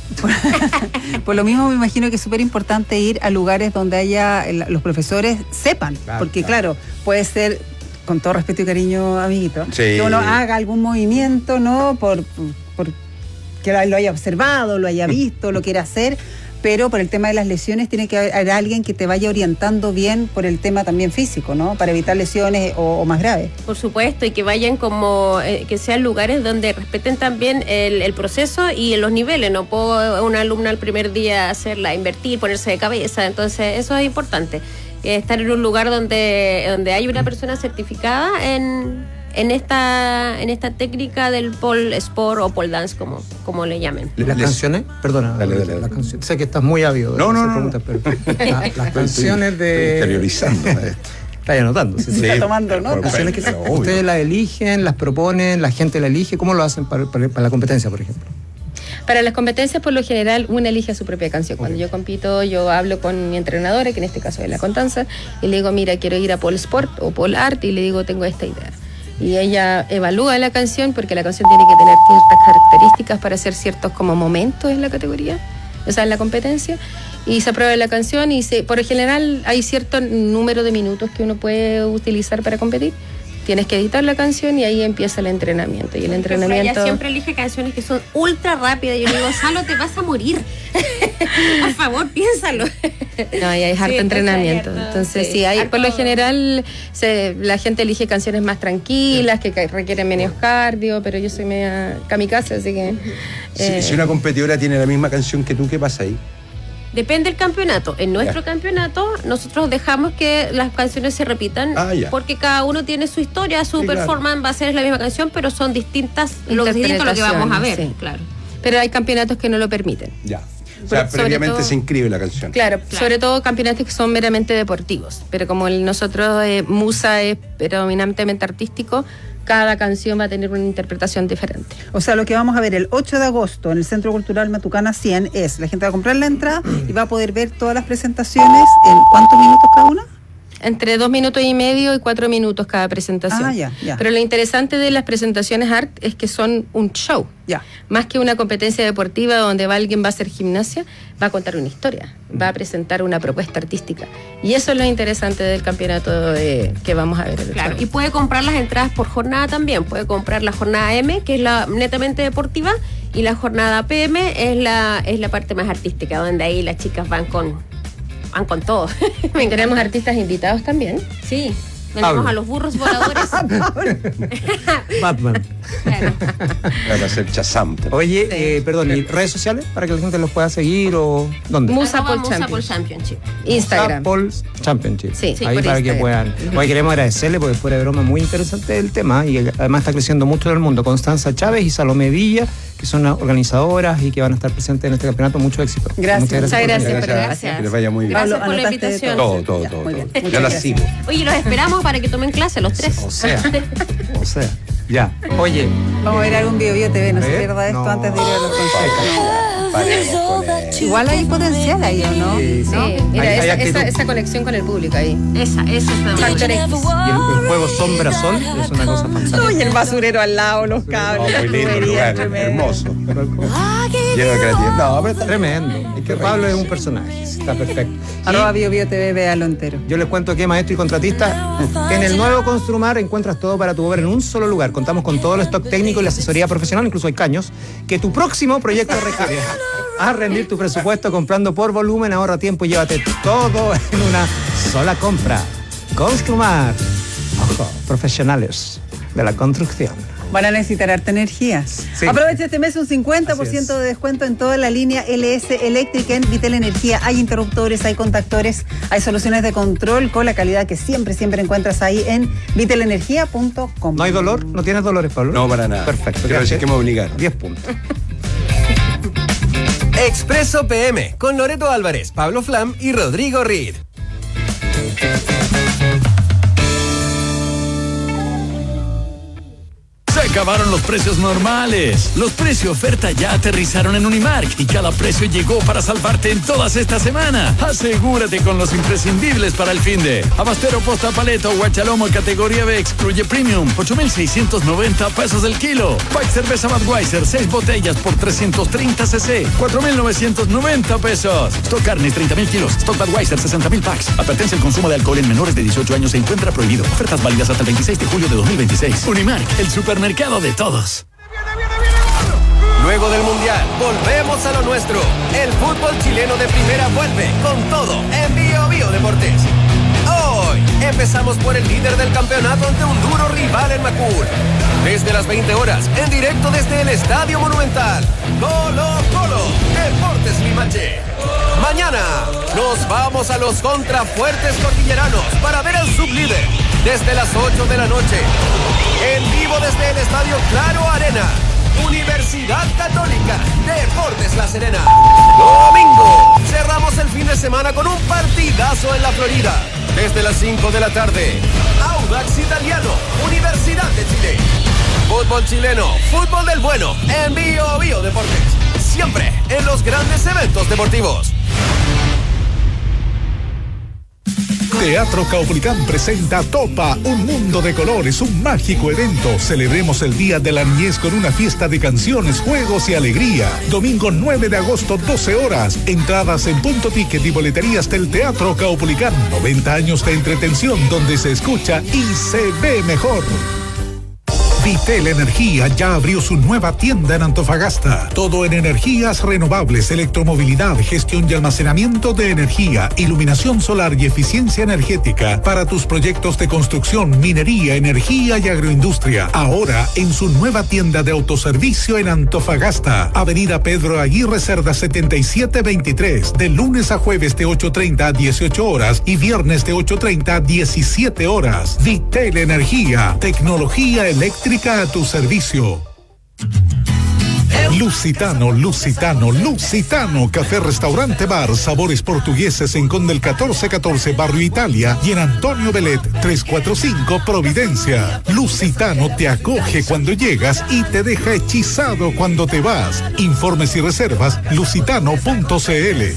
Por lo mismo me imagino que es súper importante ir a lugares donde haya el- los profesores sepan, Claro, porque claro. claro, puede ser, con todo respeto y cariño, amiguito, Sí. que uno haga algún movimiento, ¿no? Por, por que lo haya observado, lo haya visto, lo quiera hacer, pero por el tema de las lesiones tiene que haber alguien que te vaya orientando bien por el tema también físico, ¿no? Para evitar lesiones o, o más graves. Por supuesto, y que vayan como, eh, que sean lugares donde respeten también el, el proceso y los niveles. No puedo una alumna el primer día hacerla invertir, ponerse de cabeza, entonces eso es importante. Eh, estar en un lugar donde, donde hay una persona certificada en, en esta en esta técnica del pole sport o pole dance, como, como le llamen. Las canciones, perdona, Dale, dale, dale. las canciones, sé que estás muy ávido de No, no, hacer no, preguntas, pero la- las canciones Estoy de... interiorizando esto. Está anotando. Sí, sí. Está tomando nota. por- Canciones que pero obvio. ustedes las eligen, las proponen, la gente la elige. ¿Cómo lo hacen para, para- para la competencia, por ejemplo? Para las competencias, por lo general, uno elige su propia canción. Cuando yo compito, yo hablo con mi entrenadora, que en este caso es la Constanza, y le digo, mira, quiero ir a Pole Sport o Pole Art, y le digo, tengo esta idea. Y ella evalúa la canción, porque la canción tiene que tener ciertas características para hacer ciertos como momentos en la categoría, o sea, en la competencia, y se aprueba la canción, y se, por lo general hay cierto número de minutos que uno puede utilizar para competir. Tienes que editar la canción y ahí empieza el entrenamiento. Y el entrenamiento... Ella siempre elige canciones que son ultra rápidas. Yo le digo, Salo, te vas a morir. Por favor, piénsalo. No, y hay harto Sí, entrenamiento. harto, Entonces, sí, sí, hay, harto- por lo general se, la gente elige canciones más tranquilas, que ca- requieren menos cardio, pero yo soy media kamikaze, así que... Si, eh, si una competidora tiene la misma canción que tú, ¿qué pasa ahí? Depende del campeonato. En nuestro Ya. campeonato, nosotros dejamos que las canciones se repitan, Ah, ya. porque cada uno tiene su historia, su Sí, claro. performance va a ser la misma canción, pero son distintas, lo distinto a lo que vamos a ver. Sí. Claro. Pero hay campeonatos que no lo permiten. Ya. O Pero sea, sobre previamente todo- se inscribe la canción. Claro, sobre todo campeonatos que son meramente deportivos, pero como el, nosotros, eh, Musa es predominantemente artístico, cada canción va a tener una interpretación diferente. O sea, lo que vamos a ver el ocho de agosto en el Centro Cultural Matucana cien es, la gente va a comprar la entrada y va a poder ver todas las presentaciones en ¿cuántos minutos cada una? Entre dos minutos y medio y cuatro minutos cada presentación. Ah, ya, ya. Pero lo interesante de las presentaciones art es que son un show. Ya. Más que una competencia deportiva donde va alguien va a hacer gimnasia, va a contar una historia, va a presentar una propuesta artística. Y eso es lo interesante del campeonato de- que vamos a ver. el Claro, ocho. y puede comprar las entradas por jornada también. Puede comprar la jornada M, que es la netamente deportiva, y la jornada P M es la, es la parte más artística, donde ahí las chicas van con, van con todo. Me Tenemos artistas invitados también. Sí, tenemos Pablo. a los burros voladores. Batman. Para hacer Shazam. Oye, eh, perdón, ¿y redes sociales para que la gente los pueda seguir o dónde? Musa Arroba Pole Musa Championship. Pole Championship. Instagram. Pole Championship. Sí, sí, ahí por para que Instagram. puedan. Hoy queremos agradecerle porque fuera de broma muy interesante el tema y además está creciendo mucho en el mundo. Constanza Chávez y Salomé Villa, que son organizadoras y que van a estar presentes en este campeonato. Mucho éxito. Gracias. Muchas Muchas por gracias, venir. pero Gracias. gracias. Que les vaya muy bien. Gracias Pablo, por la anotaste invitación. Todo, todo, Ya, todo. muy todo. bien. Muchas Yo las gracias. sigo. Oye, los esperamos para que tomen clase los tres. O sea, o sea, ya. Oye, Vamos a ver algún Bio Bio T V, no se ¿Eh? pierda esto No. antes de ir a los conciertos. Paremos con eso. Igual hay potencial ahí, ¿o no? Sí, Sí, ¿no? mira, Hay- hay esa, actitud. esa, esa conexión con el público ahí. Esa, esa es la Factor X. y el, el juego sombra-sol es una cosa fantástica. Y el basurero al lado, los No, cables. muy lindo el tuberías, lugar, tremendo. hermoso. Lleno de creatividad. No, pero está Tremendo. Es que Pablo es un personaje, está perfecto. Y Arroba Bio Bio T V, véalo entero. yo les cuento que maestro y contratista, en el nuevo Construmar encuentras todo para tu obra en un solo lugar. Contamos con todo el stock técnico y la asesoría profesional, incluso hay caños, que tu próximo proyecto requiere. Haz rendir tu presupuesto comprando por volumen, ahorra tiempo y llévate todo en una sola compra. Construmar. Ojo, profesionales de la construcción. Van a necesitar harta energía. Sí. Aprovecha este mes un cincuenta por ciento Así es. de descuento en toda la línea L S eléctrica en Vitel Energía. Hay interruptores, hay contactores, hay soluciones de control con la calidad que siempre, siempre encuentras ahí en vitelenergia punto com. ¿No hay dolor? ¿No tienes dolores, Pablo? No, para nada. Perfecto. Quiero decir que me obligaron. diez puntos. Expreso P M con Loreto Álvarez, Pablo Flam y Rodrigo Reed. acabaron los precios normales. Los precios oferta ya aterrizaron en Unimark y cada precio llegó para salvarte en todas esta semana. Asegúrate con los imprescindibles para el finde. Abastero, posta, paleta o guachalomo categoría B excluye premium, ocho mil seiscientos noventa pesos el kilo. Pack cerveza Budweiser, seis botellas por trescientos treinta centilitros, cuatro mil novecientos noventa pesos. Stock carnes, treinta mil kilos. Stock Budweiser, sesenta mil packs. Advertencia: el consumo de alcohol en menores de dieciocho años se encuentra prohibido. Ofertas válidas hasta el veintiséis de julio de dos mil veintiséis. Unimark, el supermercado de todos. Luego del Mundial, volvemos a lo nuestro. El fútbol chileno de primera vuelve con todo en Bio Bio Deportes. Hoy empezamos por el líder del campeonato ante un duro rival en Macul. Desde las veinte horas, en directo desde el Estadio Monumental. Colo Colo, Deportes Limache. Mañana nos vamos a los contrafuertes cordilleranos para ver al sublíder desde las ocho de la noche. En vivo desde el Estadio Claro Arena. Universidad Católica, Deportes La Serena. Domingo, cerramos el fin de semana con un partidazo en la Florida. Desde las cinco de la tarde, Audax Italiano, Universidad de Chile. Fútbol chileno, fútbol del bueno, en Bio Bio Deportes. Siempre en los grandes eventos deportivos. Teatro Caupolicán presenta Topa, un mundo de colores, un mágico evento. Celebremos el Día de la Niñez con una fiesta de canciones, juegos y alegría. Domingo nueve de agosto, doce horas. Entradas en Punto Ticket y boleterías del Teatro Caupolicán. noventa años de entretención donde se escucha y se ve mejor. Vitel Energía ya abrió su nueva tienda en Antofagasta. Todo en energías renovables, electromovilidad, gestión y almacenamiento de energía, iluminación solar y eficiencia energética para tus proyectos de construcción, minería, energía y agroindustria. Ahora en su nueva tienda de autoservicio en Antofagasta. Avenida Pedro Aguirre Cerda setenta y siete veintitrés. De lunes a jueves de ocho treinta a dieciocho horas y viernes de ocho treinta a diecisiete horas. Vitel Energía, tecnología eléctrica a tu servicio. Lusitano, Lusitano, Lusitano, café, restaurante, bar, sabores portugueses en Conde el catorce catorce, Barrio Italia, y en Antonio Belet trescientos cuarenta y cinco, Providencia. Lusitano te acoge cuando llegas y te deja hechizado cuando te vas. Informes y reservas, lusitano punto c l.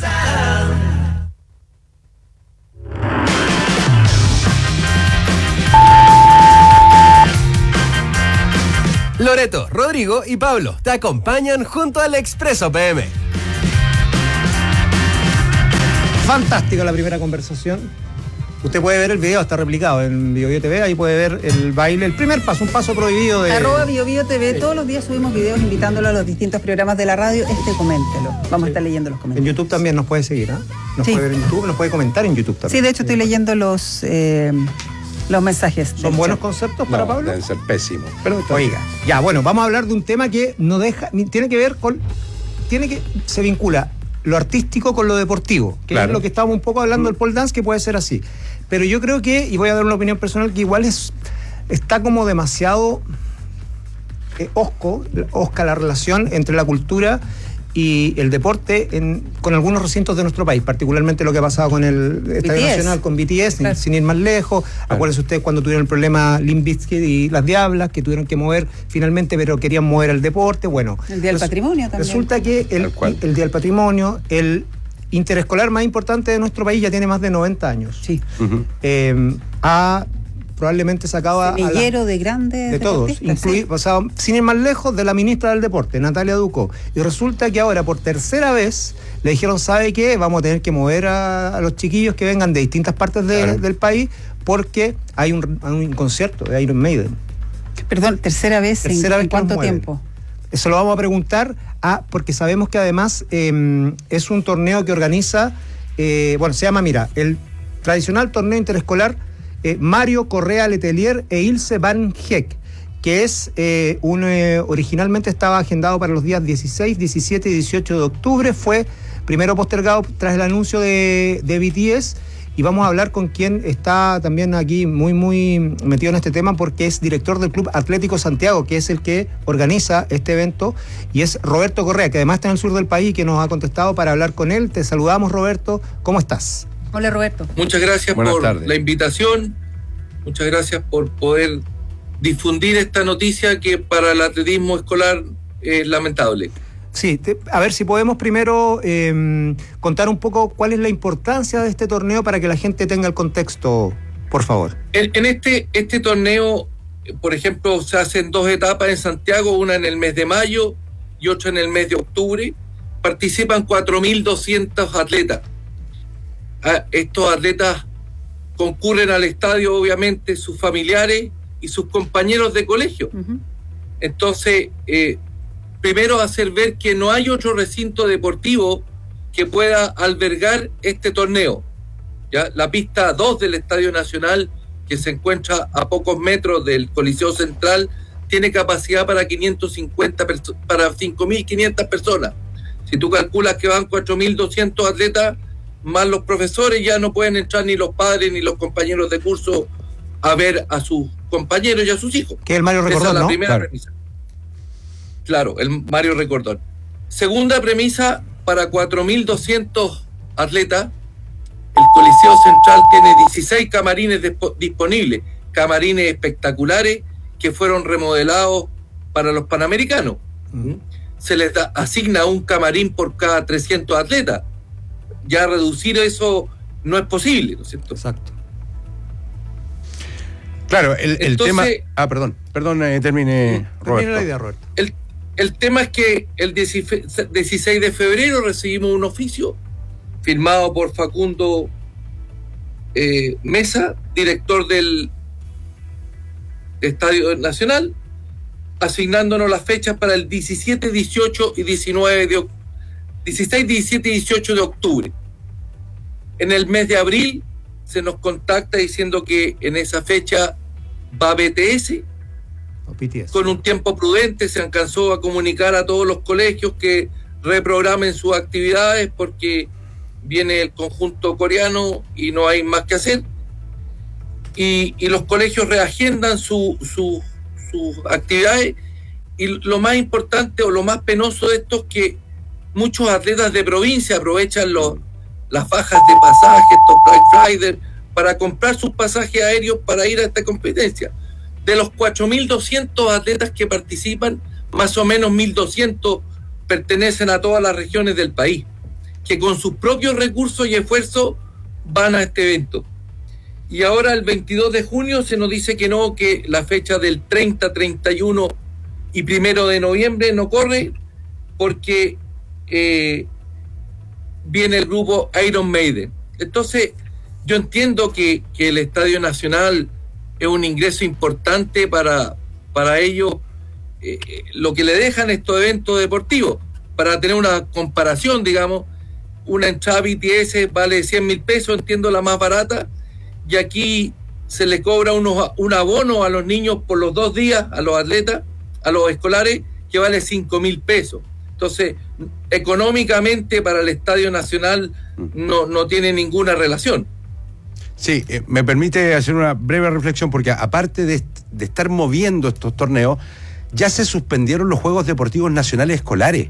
Loreto, Rodrigo y Pablo te acompañan junto al Expreso P M. Fantástica la primera conversación. Usted puede ver el video, está replicado en Bio Bio T V, ahí puede ver el baile, el primer paso, un paso prohibido de... Arroba Bio Bio T V, todos los días subimos videos invitándolo a los distintos programas de la radio, este coméntelo, vamos sí. a estar leyendo los comentarios. En YouTube también nos puede seguir, ¿ah? ¿eh? Nos sí. puede ver en YouTube, nos puede comentar en YouTube también. Sí, de hecho estoy leyendo los... Eh, Los mensajes. ¿Son buenos chat. conceptos para no, Pablo? Deben ser pésimos. Pero oiga, ya, bueno, vamos a hablar de un tema que no deja, tiene que ver con, tiene que, se vincula lo artístico con lo deportivo, que claro. es lo que estábamos un poco hablando del pole dance, que puede ser así. Pero yo creo que, y voy a dar una opinión personal, que igual es, está como demasiado eh, osco, osca la relación entre la cultura y el deporte en, con algunos recintos de nuestro país, particularmente lo que ha pasado con el Estadio Nacional, con B T S, claro. sin, sin ir más lejos. Claro. Acuérdense ustedes cuando tuvieron el problema Limp Bizkit y las Diablas, que tuvieron que mover finalmente, pero querían mover el deporte. Bueno, el Día del Patrimonio también. Resulta que el, el Día del Patrimonio, el interescolar más importante de nuestro país ya tiene más de noventa años. Sí. Uh-huh. Eh, ha probablemente sacado a, semillero a la, de grandes de todos, incluir, ¿sí? o sea, sin ir más lejos, de la ministra del Deporte, Natalia Ducó. Y resulta que ahora por tercera vez le dijeron, ¿sabe qué? Vamos a tener que mover a, a los chiquillos que vengan de distintas partes de, claro. del país porque hay un, un concierto de Iron Maiden. Perdón, tercera vez, tercera ¿en, vez ¿en cuánto tiempo? Eso lo vamos a preguntar a, porque sabemos que además eh, es un torneo que organiza, eh, bueno, se llama, mira, el tradicional torneo interescolar Eh, Mario Correa Letelier e Ilse Van Heck, que es eh, un eh, originalmente estaba agendado para los días dieciséis, diecisiete y dieciocho de octubre, fue primero postergado tras el anuncio de, de B T S, y vamos a hablar con quien está también aquí muy muy metido en este tema porque es director del Club Atlético Santiago, que es el que organiza este evento, y es Roberto Correa, que además está en el sur del país y que nos ha contestado para hablar con él. Te saludamos, Roberto, ¿cómo estás? Hola, Roberto. Muchas gracias Buenas por tardes. la invitación, muchas gracias por poder difundir esta noticia que para el atletismo escolar es lamentable. Sí, te, a ver si podemos primero eh, contar un poco cuál es la importancia de este torneo para que la gente tenga el contexto, por favor. En, en este, este torneo, por ejemplo, se hacen dos etapas en Santiago, una en el mes de mayo y otra en el mes de octubre. Participan cuatro mil doscientos atletas. Ah, estos atletas concurren al estadio, obviamente, sus familiares y sus compañeros de colegio. Uh-huh. Entonces, eh, primero hacer ver que no hay otro recinto deportivo que pueda albergar este torneo. ¿Ya? La pista dos del Estadio Nacional, que se encuentra a pocos metros del Coliseo Central, tiene capacidad para quinientos cincuenta perso- para cinco mil quinientas personas. Si tú calculas que van cuatro mil doscientos atletas, más los profesores, ya no pueden entrar ni los padres ni los compañeros de curso a ver a sus compañeros y a sus hijos. Que el Mario Recordón, Esa es la ¿no? primera Claro. premisa. Claro, el Mario Recordón. Segunda premisa, para cuatro mil doscientos atletas, el Coliseo Central tiene dieciséis camarines dispo- disponibles, camarines espectaculares que fueron remodelados para los Panamericanos. ¿Mm? Se les da, asigna un camarín por cada trescientos atletas. Ya reducir eso no es posible, ¿no es cierto? Exacto. Claro, el, el Entonces, tema... Ah, perdón, perdón, eh, termine, Roberto. Termine la idea, Roberto. El, el tema es que el dieciséis de febrero recibimos un oficio firmado por Facundo eh, Mesa, director del Estadio Nacional, asignándonos las fechas para el diecisiete, dieciocho y diecinueve de octubre. dieciséis, diecisiete y dieciocho de octubre. En el mes de abril se nos contacta diciendo que en esa fecha va B T S. B T S. Con un tiempo prudente se alcanzó a comunicar a todos los colegios que reprogramen sus actividades porque viene el conjunto coreano y no hay más que hacer. Y, y los colegios reagendan sus su, su actividades. Y lo más importante o lo más penoso de esto es que muchos atletas de provincia aprovechan los, las bajas de pasaje, estos Black Friday, para comprar sus pasajes aéreos para ir a esta competencia. De los cuatro mil doscientos atletas que participan, más o menos mil doscientos pertenecen a todas las regiones del país, que con sus propios recursos y esfuerzos van a este evento. Y ahora el veintidós de junio se nos dice que no, que la fecha del treinta, treinta y uno y primero de noviembre no corre porque eh, viene el grupo Iron Maiden. Entonces, yo entiendo que, que el Estadio Nacional es un ingreso importante para, para ellos, eh, lo que le dejan estos eventos deportivos. Para tener una comparación, digamos, una entrada B T S vale cien mil pesos, entiendo la más barata, y aquí se le cobra unos, un abono a los niños por los dos días, a los atletas, a los escolares, que vale cinco mil pesos. Entonces, económicamente para el Estadio Nacional no, no tiene ninguna relación. Sí, eh, me permite hacer una breve reflexión, porque aparte de, de estar moviendo estos torneos, ya se suspendieron los Juegos Deportivos Nacionales Escolares.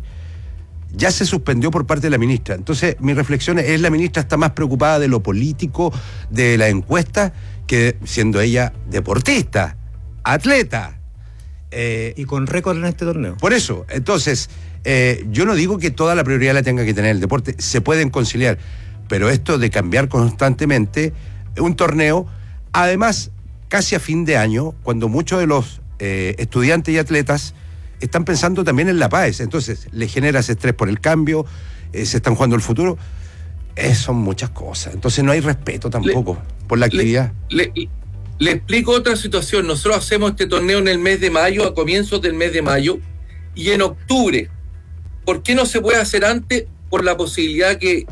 Ya se suspendió por parte de la ministra. Entonces, mi reflexión es, la ministra está más preocupada de lo político, de la encuesta, que siendo ella deportista, atleta. Eh, y con récord en este torneo. Por eso, entonces, eh, yo no digo que toda la prioridad la tenga que tener el deporte, se pueden conciliar, pero esto de cambiar constantemente un torneo, además, casi a fin de año, cuando muchos de los eh, estudiantes y atletas están pensando también en la paz, entonces le genera ese estrés por el cambio, eh, se están jugando el futuro, eh, son muchas cosas, entonces no hay respeto tampoco le, por la actividad. Le, le, le explico otra situación. Nosotros hacemos este torneo en el mes de mayo, a comienzos del mes de mayo, y en octubre. ¿Por qué no se puede hacer antes? Por la posibilidad que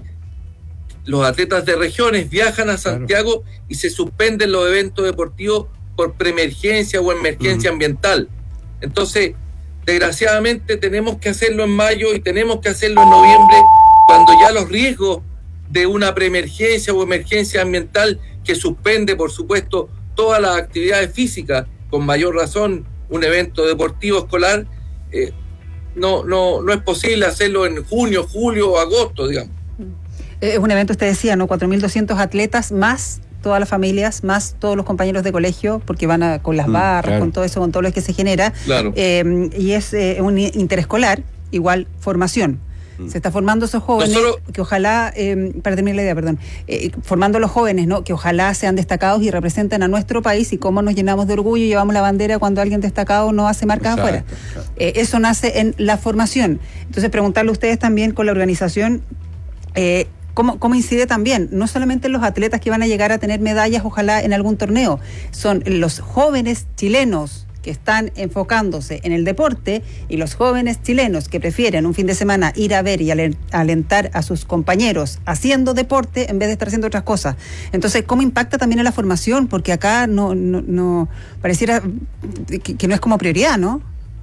los atletas de regiones viajan a Santiago, claro, y se suspenden los eventos deportivos por preemergencia o emergencia uh-huh. ambiental. Entonces, desgraciadamente tenemos que hacerlo en mayo y tenemos que hacerlo en noviembre, cuando ya los riesgos de una preemergencia o emergencia ambiental que suspende, por supuesto, todas las actividades físicas, con mayor razón un evento deportivo escolar, eh, no, no, no es posible hacerlo en junio, julio o agosto, digamos. Es un evento, usted decía, ¿no? cuatro mil doscientos atletas más todas las familias, más todos los compañeros de colegio, porque van a, con las barras, mm, claro. con todo eso, con todo lo que se genera. Claro. Eh, y es eh, un interescolar, igual formación. Se está formando esos jóvenes Nosotros, que ojalá, eh, para terminar la idea, perdón, eh, formando los jóvenes, ¿no? Que ojalá sean destacados y representen a nuestro país, y cómo nos llenamos de orgullo y llevamos la bandera cuando alguien destacado no hace marcas afuera. Eh, eso nace en la formación. Entonces, preguntarle a ustedes también con la organización, eh, ¿Cómo, ¿Cómo incide también? No solamente en los atletas que van a llegar a tener medallas, ojalá en algún torneo, son los jóvenes chilenos que están enfocándose en el deporte, y los jóvenes chilenos que prefieren un fin de semana ir a ver y alentar a sus compañeros haciendo deporte en vez de estar haciendo otras cosas. Entonces, ¿cómo impacta también en la formación? Porque acá no, no, no pareciera que, que no es como prioridad, ¿no?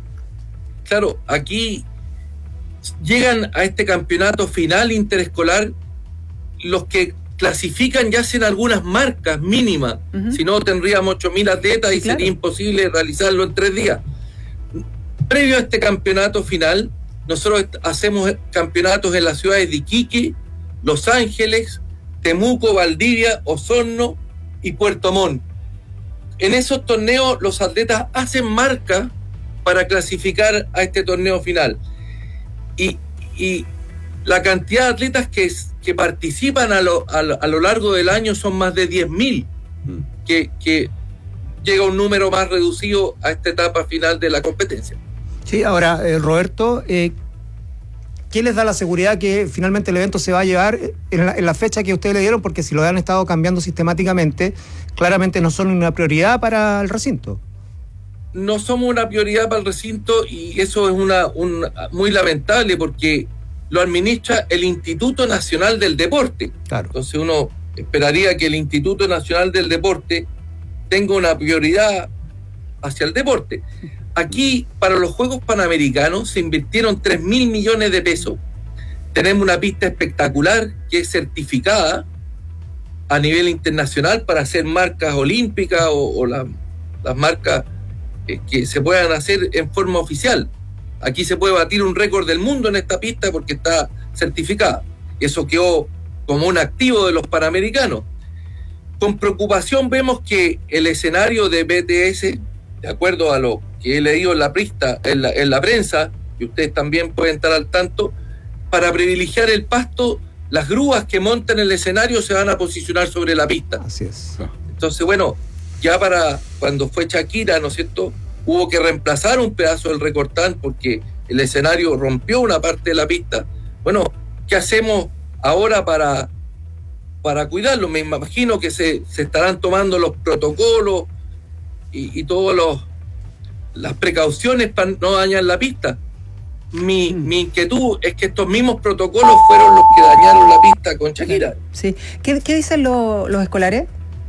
Claro, aquí llegan a este campeonato final interescolar los que clasifican y hacen algunas marcas mínimas, uh-huh. si no tendríamos ocho mil atletas y claro. sería imposible realizarlo en tres días. Previo a este campeonato final, nosotros hacemos campeonatos en las ciudades de Iquique, Los Ángeles, Temuco, Valdivia, Osorno y Puerto Montt. En esos torneos los atletas hacen marcas para clasificar a este torneo final. Y, y la cantidad de atletas que, que participan a lo, a, lo, a lo largo del año son más de diez mil, mm. que, que llega un número más reducido a esta etapa final de la competencia. Sí, ahora, eh, Roberto, eh, ¿qué les da la seguridad que finalmente el evento se va a llevar en la, en la fecha que ustedes le dieron? Porque si lo han estado cambiando sistemáticamente, claramente no son una prioridad para el recinto. No somos una prioridad para el recinto, y eso es una, una muy lamentable, porque lo administra el Instituto Nacional del Deporte. Claro. Entonces uno esperaría que el Instituto Nacional del Deporte tenga una prioridad hacia el deporte. Aquí, para los Juegos Panamericanos, se invirtieron tres mil millones de pesos. Tenemos una pista espectacular que es certificada a nivel internacional para hacer marcas olímpicas o, o la, las marcas eh, que se puedan hacer en forma oficial. Aquí se puede batir un récord del mundo en esta pista porque está certificada. Eso quedó como un activo de los Panamericanos. Con preocupación vemos que el escenario de B T S, de acuerdo a lo que he leído en la, pista, en la, en la prensa, y ustedes también pueden estar al tanto, para privilegiar el pasto, las grúas que montan el escenario se van a posicionar sobre la pista. Así es. Entonces, bueno, ya para cuando fue Shakira, ¿no es cierto?, hubo que reemplazar un pedazo del recortán porque el escenario rompió una parte de la pista. Bueno, ¿qué hacemos ahora para, para cuidarlo? Me imagino que se, se estarán tomando los protocolos y, y todas las precauciones para no dañar la pista. Mi, mm. mi inquietud es que estos mismos protocolos fueron los que dañaron la pista con Shakira. Sí. ¿Qué, qué dicen lo, los escolares?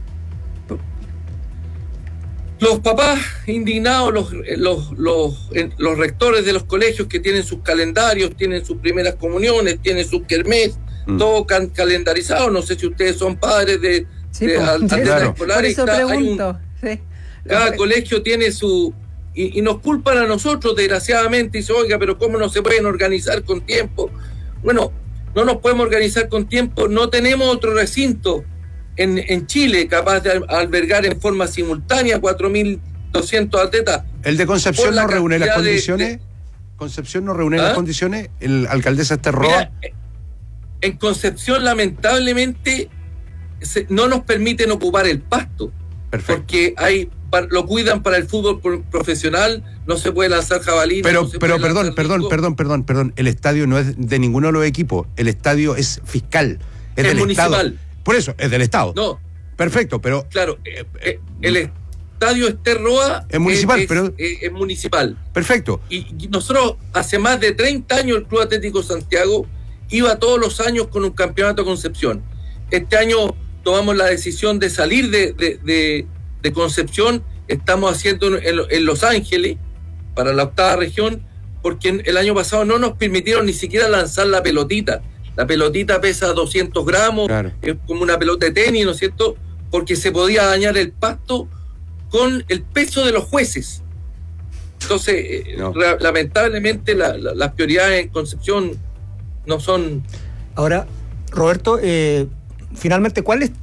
Los papás indignados, los, los, los, los rectores de los colegios que tienen sus calendarios, tienen sus primeras comuniones, tienen sus kermés, mm. todo can, calendarizado. No sé si ustedes son padres de, sí, de pues, atletas claro. escolares. Por eso pregunto. Un, sí. Cada colegio tiene su... Y, y nos culpan a nosotros, desgraciadamente, y dice, oiga, pero ¿cómo no se pueden organizar con tiempo? Bueno, no nos podemos organizar con tiempo, no tenemos otro recinto En, en Chile, capaz de albergar en forma simultánea cuatro mil doscientos atletas. ¿El de Concepción no reúne las condiciones? De, de... ¿Concepción no reúne ¿Ah? las condiciones? ¿El alcaldesa Esterroa? En Concepción, lamentablemente, se, no nos permiten ocupar el pasto. Perfecto. Porque hay, lo cuidan para el fútbol profesional, no se puede lanzar jabalí. Pero, no se pero puede perdón, perdón, rico. perdón, perdón, perdón. El estadio no es de ninguno de los equipos. El estadio es fiscal. Es, es del municipal. Estado. Por eso, es del Estado. No. Perfecto, pero... Claro, eh, eh, el estadio Esterroa es municipal, es, pero... Es, es municipal. Perfecto. Y, y nosotros, hace más de treinta años, el Club Atlético Santiago iba todos los años con un campeonato de Concepción. Este año tomamos la decisión de salir de, de, de, de Concepción. Estamos haciendo en, en Los Ángeles, para la octava región, porque el año pasado no nos permitieron ni siquiera lanzar la pelotita. La pelotita pesa doscientos gramos, claro. Es como una pelota de tenis, ¿no es cierto? Porque se podía dañar el pasto con el peso de los jueces. Entonces, no. la, lamentablemente, la, la, las prioridades en Concepción no son... Ahora, Roberto, eh, finalmente, ¿cuál es,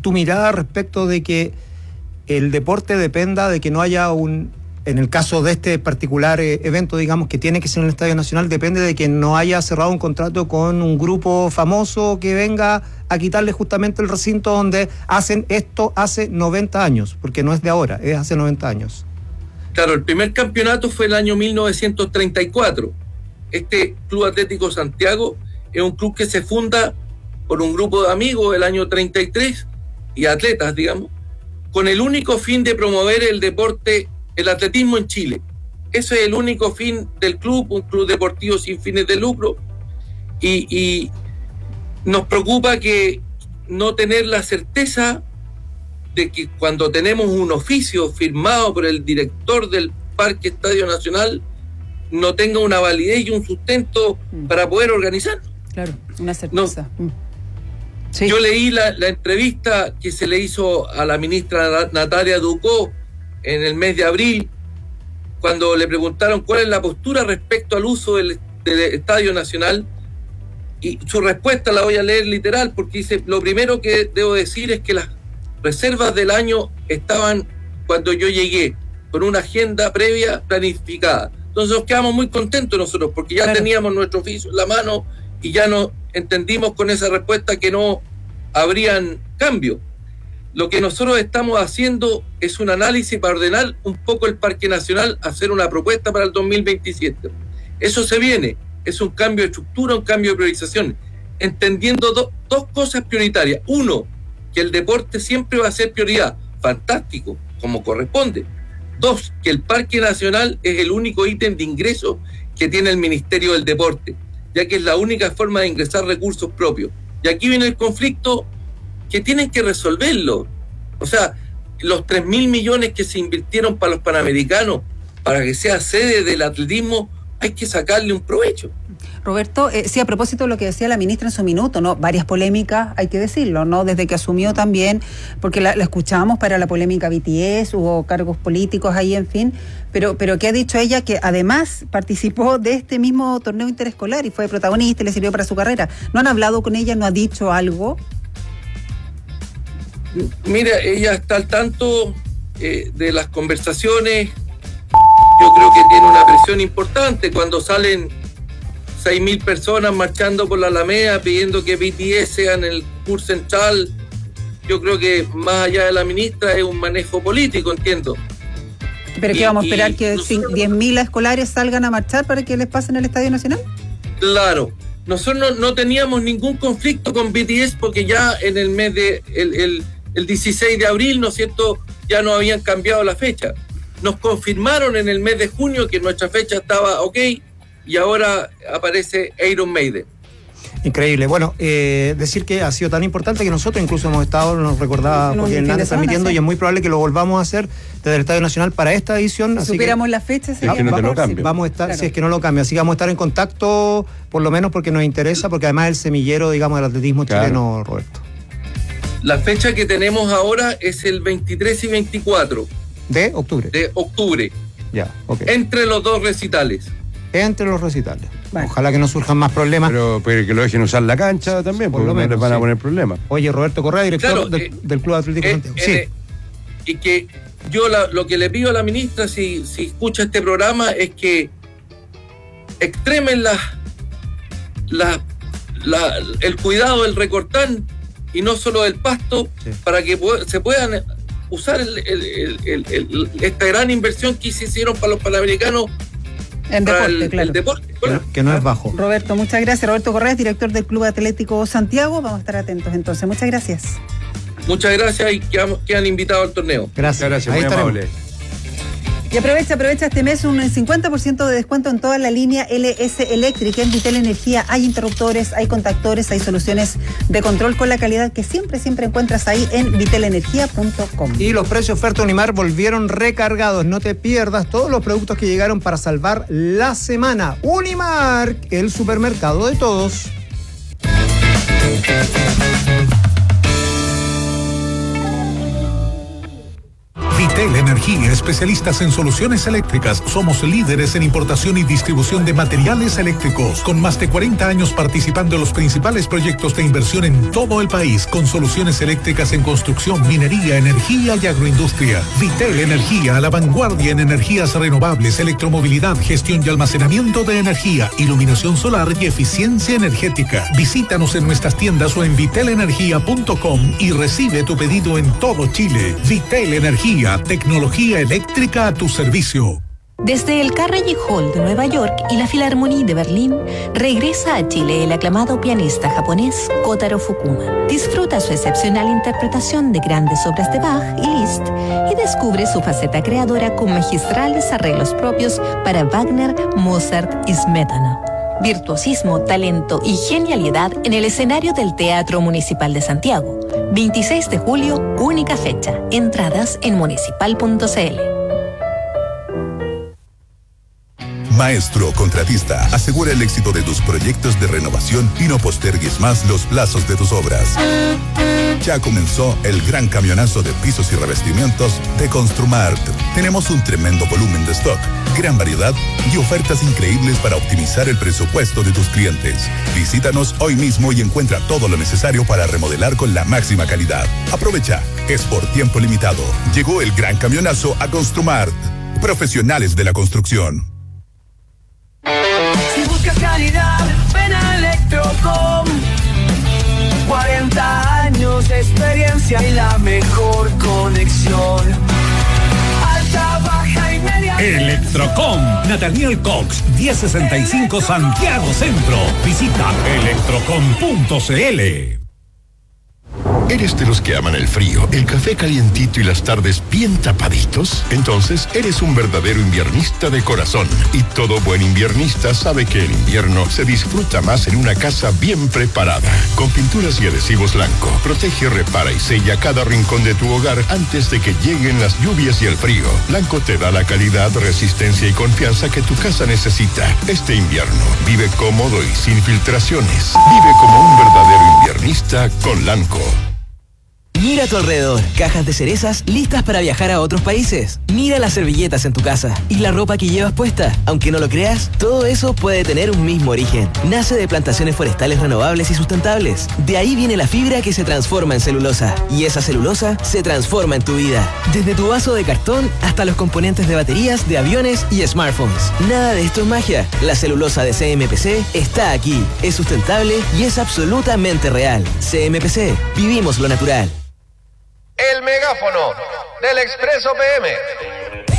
tu mirada respecto de que el deporte dependa de que no haya un, en el caso de este particular eh, evento, digamos, que tiene que ser en el Estadio Nacional, depende de que no haya cerrado un contrato con un grupo famoso que venga a quitarle justamente el recinto donde hacen esto hace noventa años, porque no es de ahora, es hace noventa años. Claro, el primer campeonato fue el año mil novecientos treinta y cuatro. Este Club Atlético Santiago es un club que se funda por un grupo de amigos el año treinta y tres y atletas, digamos, con el único fin de promover el deporte, el atletismo en Chile. Ese es el único fin del club, un club deportivo sin fines de lucro, y, y nos preocupa que no tener la certeza de que cuando tenemos un oficio firmado por el director del Parque Estadio Nacional no tenga una validez y un sustento mm. para poder organizar. Claro, una certeza. No. Mm. Sí. Yo leí la, la entrevista que se le hizo a la ministra Natalia Ducó en el mes de abril, cuando le preguntaron cuál es la postura respecto al uso del, del Estadio Nacional, y su respuesta la voy a leer literal, porque dice: lo primero que debo decir es que las reservas del año estaban cuando yo llegué, con una agenda previa planificada. Entonces nos quedamos muy contentos nosotros, porque ya claro. teníamos nuestro oficio en la mano y ya nos entendimos con esa respuesta que no habrían cambios. Lo que nosotros estamos haciendo es un análisis para ordenar un poco el Parque Nacional, hacer una propuesta para el dos mil veintisiete. Eso se viene, es un cambio de estructura, un cambio de priorización, entendiendo do, dos cosas prioritarias. Uno, que el deporte siempre va a ser prioridad, fantástico, como corresponde. Dos, que el Parque Nacional es el único ítem de ingreso que tiene el Ministerio del Deporte, ya que es la única forma de ingresar recursos propios. Y aquí viene el conflicto que tienen que resolverlo. O sea, los tres mil millones que se invirtieron para los Panamericanos, para que sea sede del atletismo, hay que sacarle un provecho. Roberto, eh, sí, a propósito de lo que decía la ministra en su minuto, ¿no? Varias polémicas, hay que decirlo, ¿no? Desde que asumió también, porque la, la escuchábamos para la polémica B T S, hubo cargos políticos ahí, en fin, pero, pero ¿qué ha dicho ella? Que además participó de este mismo torneo interescolar y fue protagonista y le sirvió para su carrera. ¿No han hablado con ella? ¿No ha dicho algo? Mira, ella está al tanto eh, de las conversaciones. Yo creo que tiene una presión importante cuando salen seis mil personas marchando por la Alameda pidiendo que B T S sea en el curso central. Yo creo que más allá de la ministra es un manejo político, entiendo. ¿Pero qué vamos a esperar? ¿Que diez mil escolares salgan a marchar para que les pasen el Estadio Nacional? Claro. Nosotros no, no teníamos ningún conflicto con B T S porque ya en el mes de el, el, el dieciséis de abril, ¿no es cierto?, ya no habían cambiado la fecha. Nos confirmaron en el mes de junio que nuestra fecha estaba ok y ahora aparece Iron Maiden. Increíble. Bueno, eh, decir que ha sido tan importante que nosotros incluso hemos estado, nos recordaba Joaquín Hernández transmitiendo, sí. Y es muy probable que lo volvamos a hacer desde el Estadio Nacional para esta edición. Si supiéramos la fecha, sería que no te lo cambie. Vamos a estar, claro. Si es que no lo cambia, así que vamos a estar en contacto, por lo menos porque nos interesa, porque además es el semillero, digamos, del atletismo claro. chileno, Roberto. La fecha que tenemos ahora es el veintitrés y veinticuatro. ¿De octubre? De octubre. Ya, ok. Entre los dos recitales. Entre los recitales. Bueno. Ojalá que no surjan más problemas. Pero, pero que lo dejen usar la cancha también, por porque lo menos, no les van sí. a poner problemas. Oye, Roberto Correa, director claro, del, eh, del Club Atlético eh, Santiago. Eh, sí. Y que yo la, lo que le pido a la ministra, si, si escucha este programa, es que extremen la, la, la, el cuidado del recortán y no solo del pasto, sí. para que pu- se puedan usar el, el, el, el, el, esta gran inversión que se hicieron para los Panamericanos. En deporte, el, claro. El deporte, que, no, que no es bajo. Roberto, muchas gracias. Roberto Correa, director del Club Atlético Santiago. Vamos a estar atentos entonces. Muchas gracias. Muchas gracias y que han, que han invitado al torneo. Gracias, gracias, muy muy amable. Y aprovecha, aprovecha este mes un cincuenta por ciento de descuento en toda la línea L S Electric. En Vitel Energía hay interruptores, hay contactores, hay soluciones de control con la calidad que siempre, siempre encuentras ahí en vitel energía punto com. Y los precios oferta Unimar volvieron recargados. No te pierdas todos los productos que llegaron para salvar la semana. Unimar, el supermercado de todos. Vitel Energía. Energía, especialistas en soluciones eléctricas. Somos líderes en importación y distribución de materiales eléctricos, con más de cuarenta años participando en los principales proyectos de inversión en todo el país, con soluciones eléctricas en construcción, minería, energía y agroindustria. Vitel Energía, a la vanguardia en energías renovables, electromovilidad, gestión y almacenamiento de energía, iluminación solar y eficiencia energética. Visítanos en nuestras tiendas o en vitel energía punto com y recibe tu pedido en todo Chile. Vitel Energía, tecnología eléctrica a tu servicio. Desde el Carnegie Hall de Nueva York y la Philharmonie de Berlín, regresa a Chile el aclamado pianista japonés Kotaro Fukuma. Disfruta su excepcional interpretación de grandes obras de Bach y Liszt y descubre su faceta creadora con magistrales arreglos propios para Wagner, Mozart y Smetana. Virtuosismo, talento y genialidad en el escenario del Teatro Municipal de Santiago. veintiséis de julio, única fecha. Entradas en municipal punto c l. Maestro Contratista, asegura el éxito de tus proyectos de renovación y no postergues más los plazos de tus obras. Ya comenzó el gran camionazo de pisos y revestimientos de Construmart. Tenemos un tremendo volumen de stock, gran variedad y ofertas increíbles para optimizar el presupuesto de tus clientes. Visítanos hoy mismo y encuentra todo lo necesario para remodelar con la máxima calidad. Aprovecha, es por tiempo limitado. Llegó el gran camionazo a Construmart. Profesionales de la construcción. Si buscas calidad, ven a Electrocom. cuarenta años de experiencia y la mejor conexión. Alta, baja y media. Electrocom, Nathaniel Cox, diez sesenta y cinco Santiago Centro. Visita electrocom punto c l. ¿Eres de los que aman el frío, el café calientito y las tardes bien tapaditos? Entonces eres un verdadero inviernista de corazón. Y todo buen inviernista sabe que el invierno se disfruta más en una casa bien preparada. Con pinturas y adhesivos Blanco, protege, repara y sella cada rincón de tu hogar antes de que lleguen las lluvias y el frío. Blanco te da la calidad, resistencia y confianza que tu casa necesita. Este invierno, vive cómodo y sin filtraciones. Vive como un verdadero inviernista con Blanco. Mira a tu alrededor, cajas de cerezas listas para viajar a otros países. Mira las servilletas en tu casa y la ropa que llevas puesta. Aunque no lo creas, todo eso puede tener un mismo origen. Nace de plantaciones forestales renovables y sustentables. De ahí viene la fibra que se transforma en celulosa. Y esa celulosa se transforma en tu vida. Desde tu vaso de cartón hasta los componentes de baterías, de aviones y smartphones. Nada de esto es magia. La celulosa de C M P C está aquí. Es sustentable y es absolutamente real. C M P C. Vivimos lo natural. El megáfono del Expreso P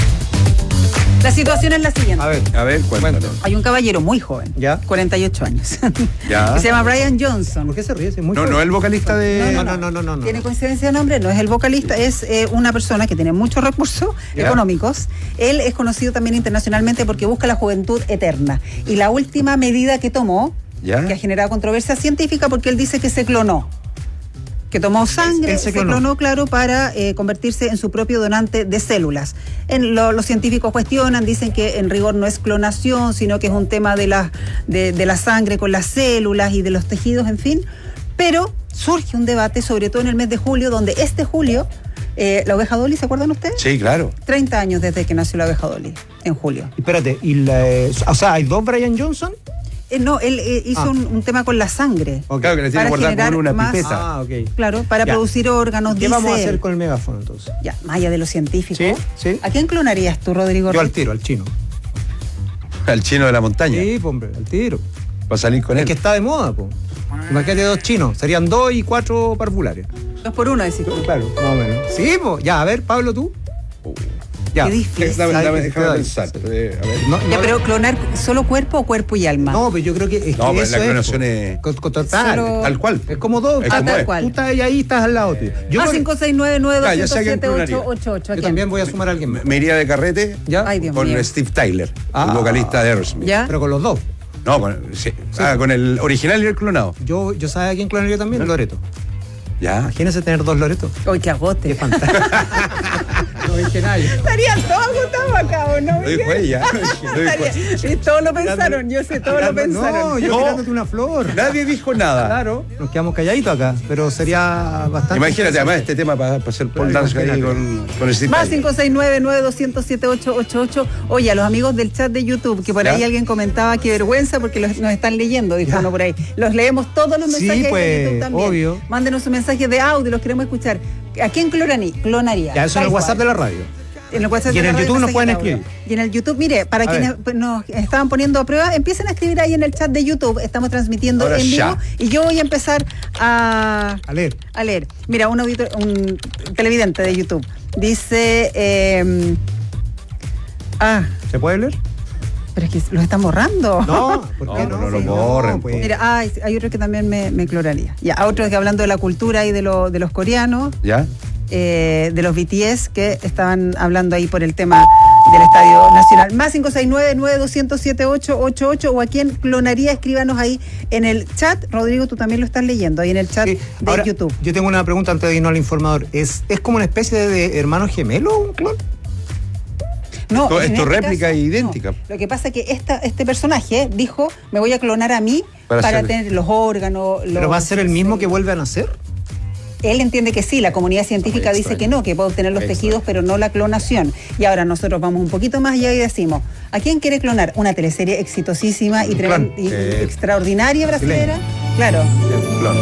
M. La situación es la siguiente. A ver, a ver, cuéntanos. Hay un caballero muy joven, ¿Ya? cuarenta y ocho años, ¿Ya? que se llama Brian Johnson. ¿Por qué se ríe? Es muy No, joven. no el vocalista de... No, no, no, no, no, no. Tiene coincidencia de nombre, no es el vocalista, es eh, una persona que tiene muchos recursos ¿Ya? económicos. Él es conocido también internacionalmente porque busca la juventud eterna. Y la última medida que tomó, ¿Ya? que ha generado controversia científica, porque él dice que se clonó. Que tomó sangre, Él se se clonó. clonó, claro, para eh, convertirse en su propio donante de células. En lo- los científicos cuestionan, dicen que en rigor no es clonación, sino que es un tema de la, de, de la sangre con las células y de los tejidos, en fin. Pero surge un debate, sobre todo en el mes de julio, donde este julio, eh, la oveja Dolly, ¿se acuerdan ustedes? Sí, claro. treinta años desde que nació la oveja Dolly, en julio. Espérate, y la, eh, o sea, ¿hay dos Brian Johnson? Eh, no, él eh, hizo Ah. un, un tema con la sangre. Claro, que le tiene Para guardada generar con una más- pipeta. Ah, ok. Claro, para Ya. producir órganos, ¿Qué dice vamos a hacer él. con el megáfono entonces? Ya, más allá de lo científico. Sí, sí. ¿A quién clonarías tú, Rodrigo? Yo al Rey? tiro, al chino. Al chino de la montaña. Sí, po, hombre, al tiro. Para salir con Es él. que está de moda, po. Imagínate dos chinos, serían dos y cuatro parvulares. Dos por uno, decís tú. Claro, más o menos. Sí, pues, ya, a ver, Pablo, tú. Ya. Qué difícil. Dame, dame, Ay, déjame ay. pensar. Eh, a ver. No, Ya, no, pero clonar solo cuerpo o cuerpo y alma. no, pero yo creo que es No, que pero eso la es, clonación po. es- Con- con total, Solo- Tal cual. Es como dos. Es Ah, como tal es. cual. Tú estás ahí, ahí estás al lado, tío. Yo, Más creo- cinco seis nueve nueve Ya, ya dos sé a quién siete clonaría. ocho ocho ocho. yo también voy a sumar a alguien más. Me iría de carrete ¿Ya? Ay, Dios con mío. Steve Tyler, Ah. el vocalista de Aerosmith. ¿Ya? Pero con los dos. No, con, sí. Ah, con el original y el clonado. Yo, yo sabía a quién clonaría también, Loreto. Ya. Imagínese tener dos Loretos. Uy, qué agote. Qué fantástico. No dije nada. Estarían todos agotados acá, ¿o no? Lo dijo ella. Lo dijo- Estaría- y todos lo pensaron, yo sé, todos lo pensaron. No, yo No. tirándote una flor. Nadie dijo nada. Claro, nos quedamos calladitos acá, pero sería bastante. Imagínate, además, este tema para, para hacer pole dance ahí con, con el Más cinco seis nueve, nueve dos cero siete, ocho ocho ocho. Oye, a los amigos del chat de YouTube, que por ¿Ya? ahí alguien comentaba qué vergüenza porque los, nos están leyendo, dijo uno por ahí. Los leemos todos los Sí, mensajes pues, de YouTube también. obvio. Mándenos un mensaje de audio, los queremos escuchar. ¿A quién clonaría? clonaría? Ya, eso en Tal el WhatsApp cual. de la radio. En el WhatsApp Y en de el la radio, YouTube nos mensaje pueden de audio. escribir. Y en el YouTube, mire, para A quienes ver. nos estaban poniendo a prueba, empiecen a escribir ahí en el chat de YouTube. Estamos transmitiendo Ahora en vivo. ya. Y yo voy a empezar a, A leer. a leer. Mira, un, auditor- un televidente de YouTube dice... eh, ah, ¿Se puede leer? pero es que los están borrando. No, ¿por qué No, no? no lo Sí, borren, pues. Mira, ay, hay otro que también me, me cloraría. Ya, a otro que hablando de la cultura y de, lo, de los coreanos, ¿Ya? eh, de los B T S que estaban hablando ahí por el tema del Estadio Nacional. Más cinco seis nueve, nueve dos cero siete, ocho ocho ocho o a quién clonaría, escríbanos ahí en el chat. Rodrigo, tú también lo estás leyendo ahí en el chat Sí. de Ahora, YouTube. yo tengo una pregunta antes de irnos al informador. ¿Es, es como una especie de, de hermano gemelo un clon? No, Esto- en esto este réplica caso, idéntica. no. Lo que pasa es que esta, este personaje dijo, me voy a clonar a mí Para para, hacer- tener los órganos. ¿Pero los- va a ser el mismo que vuelve a nacer? Él entiende que sí, la comunidad científica Muy dice que extraño. no, que puede obtener los Extraño. tejidos, pero no la clonación. Y ahora nosotros vamos un poquito más allá y decimos, ¿a quién quiere clonar? Una teleserie exitosísima y, Un tremen- clon. y- y Eh, extraordinaria brasilera. brasileño. Claro. Clon.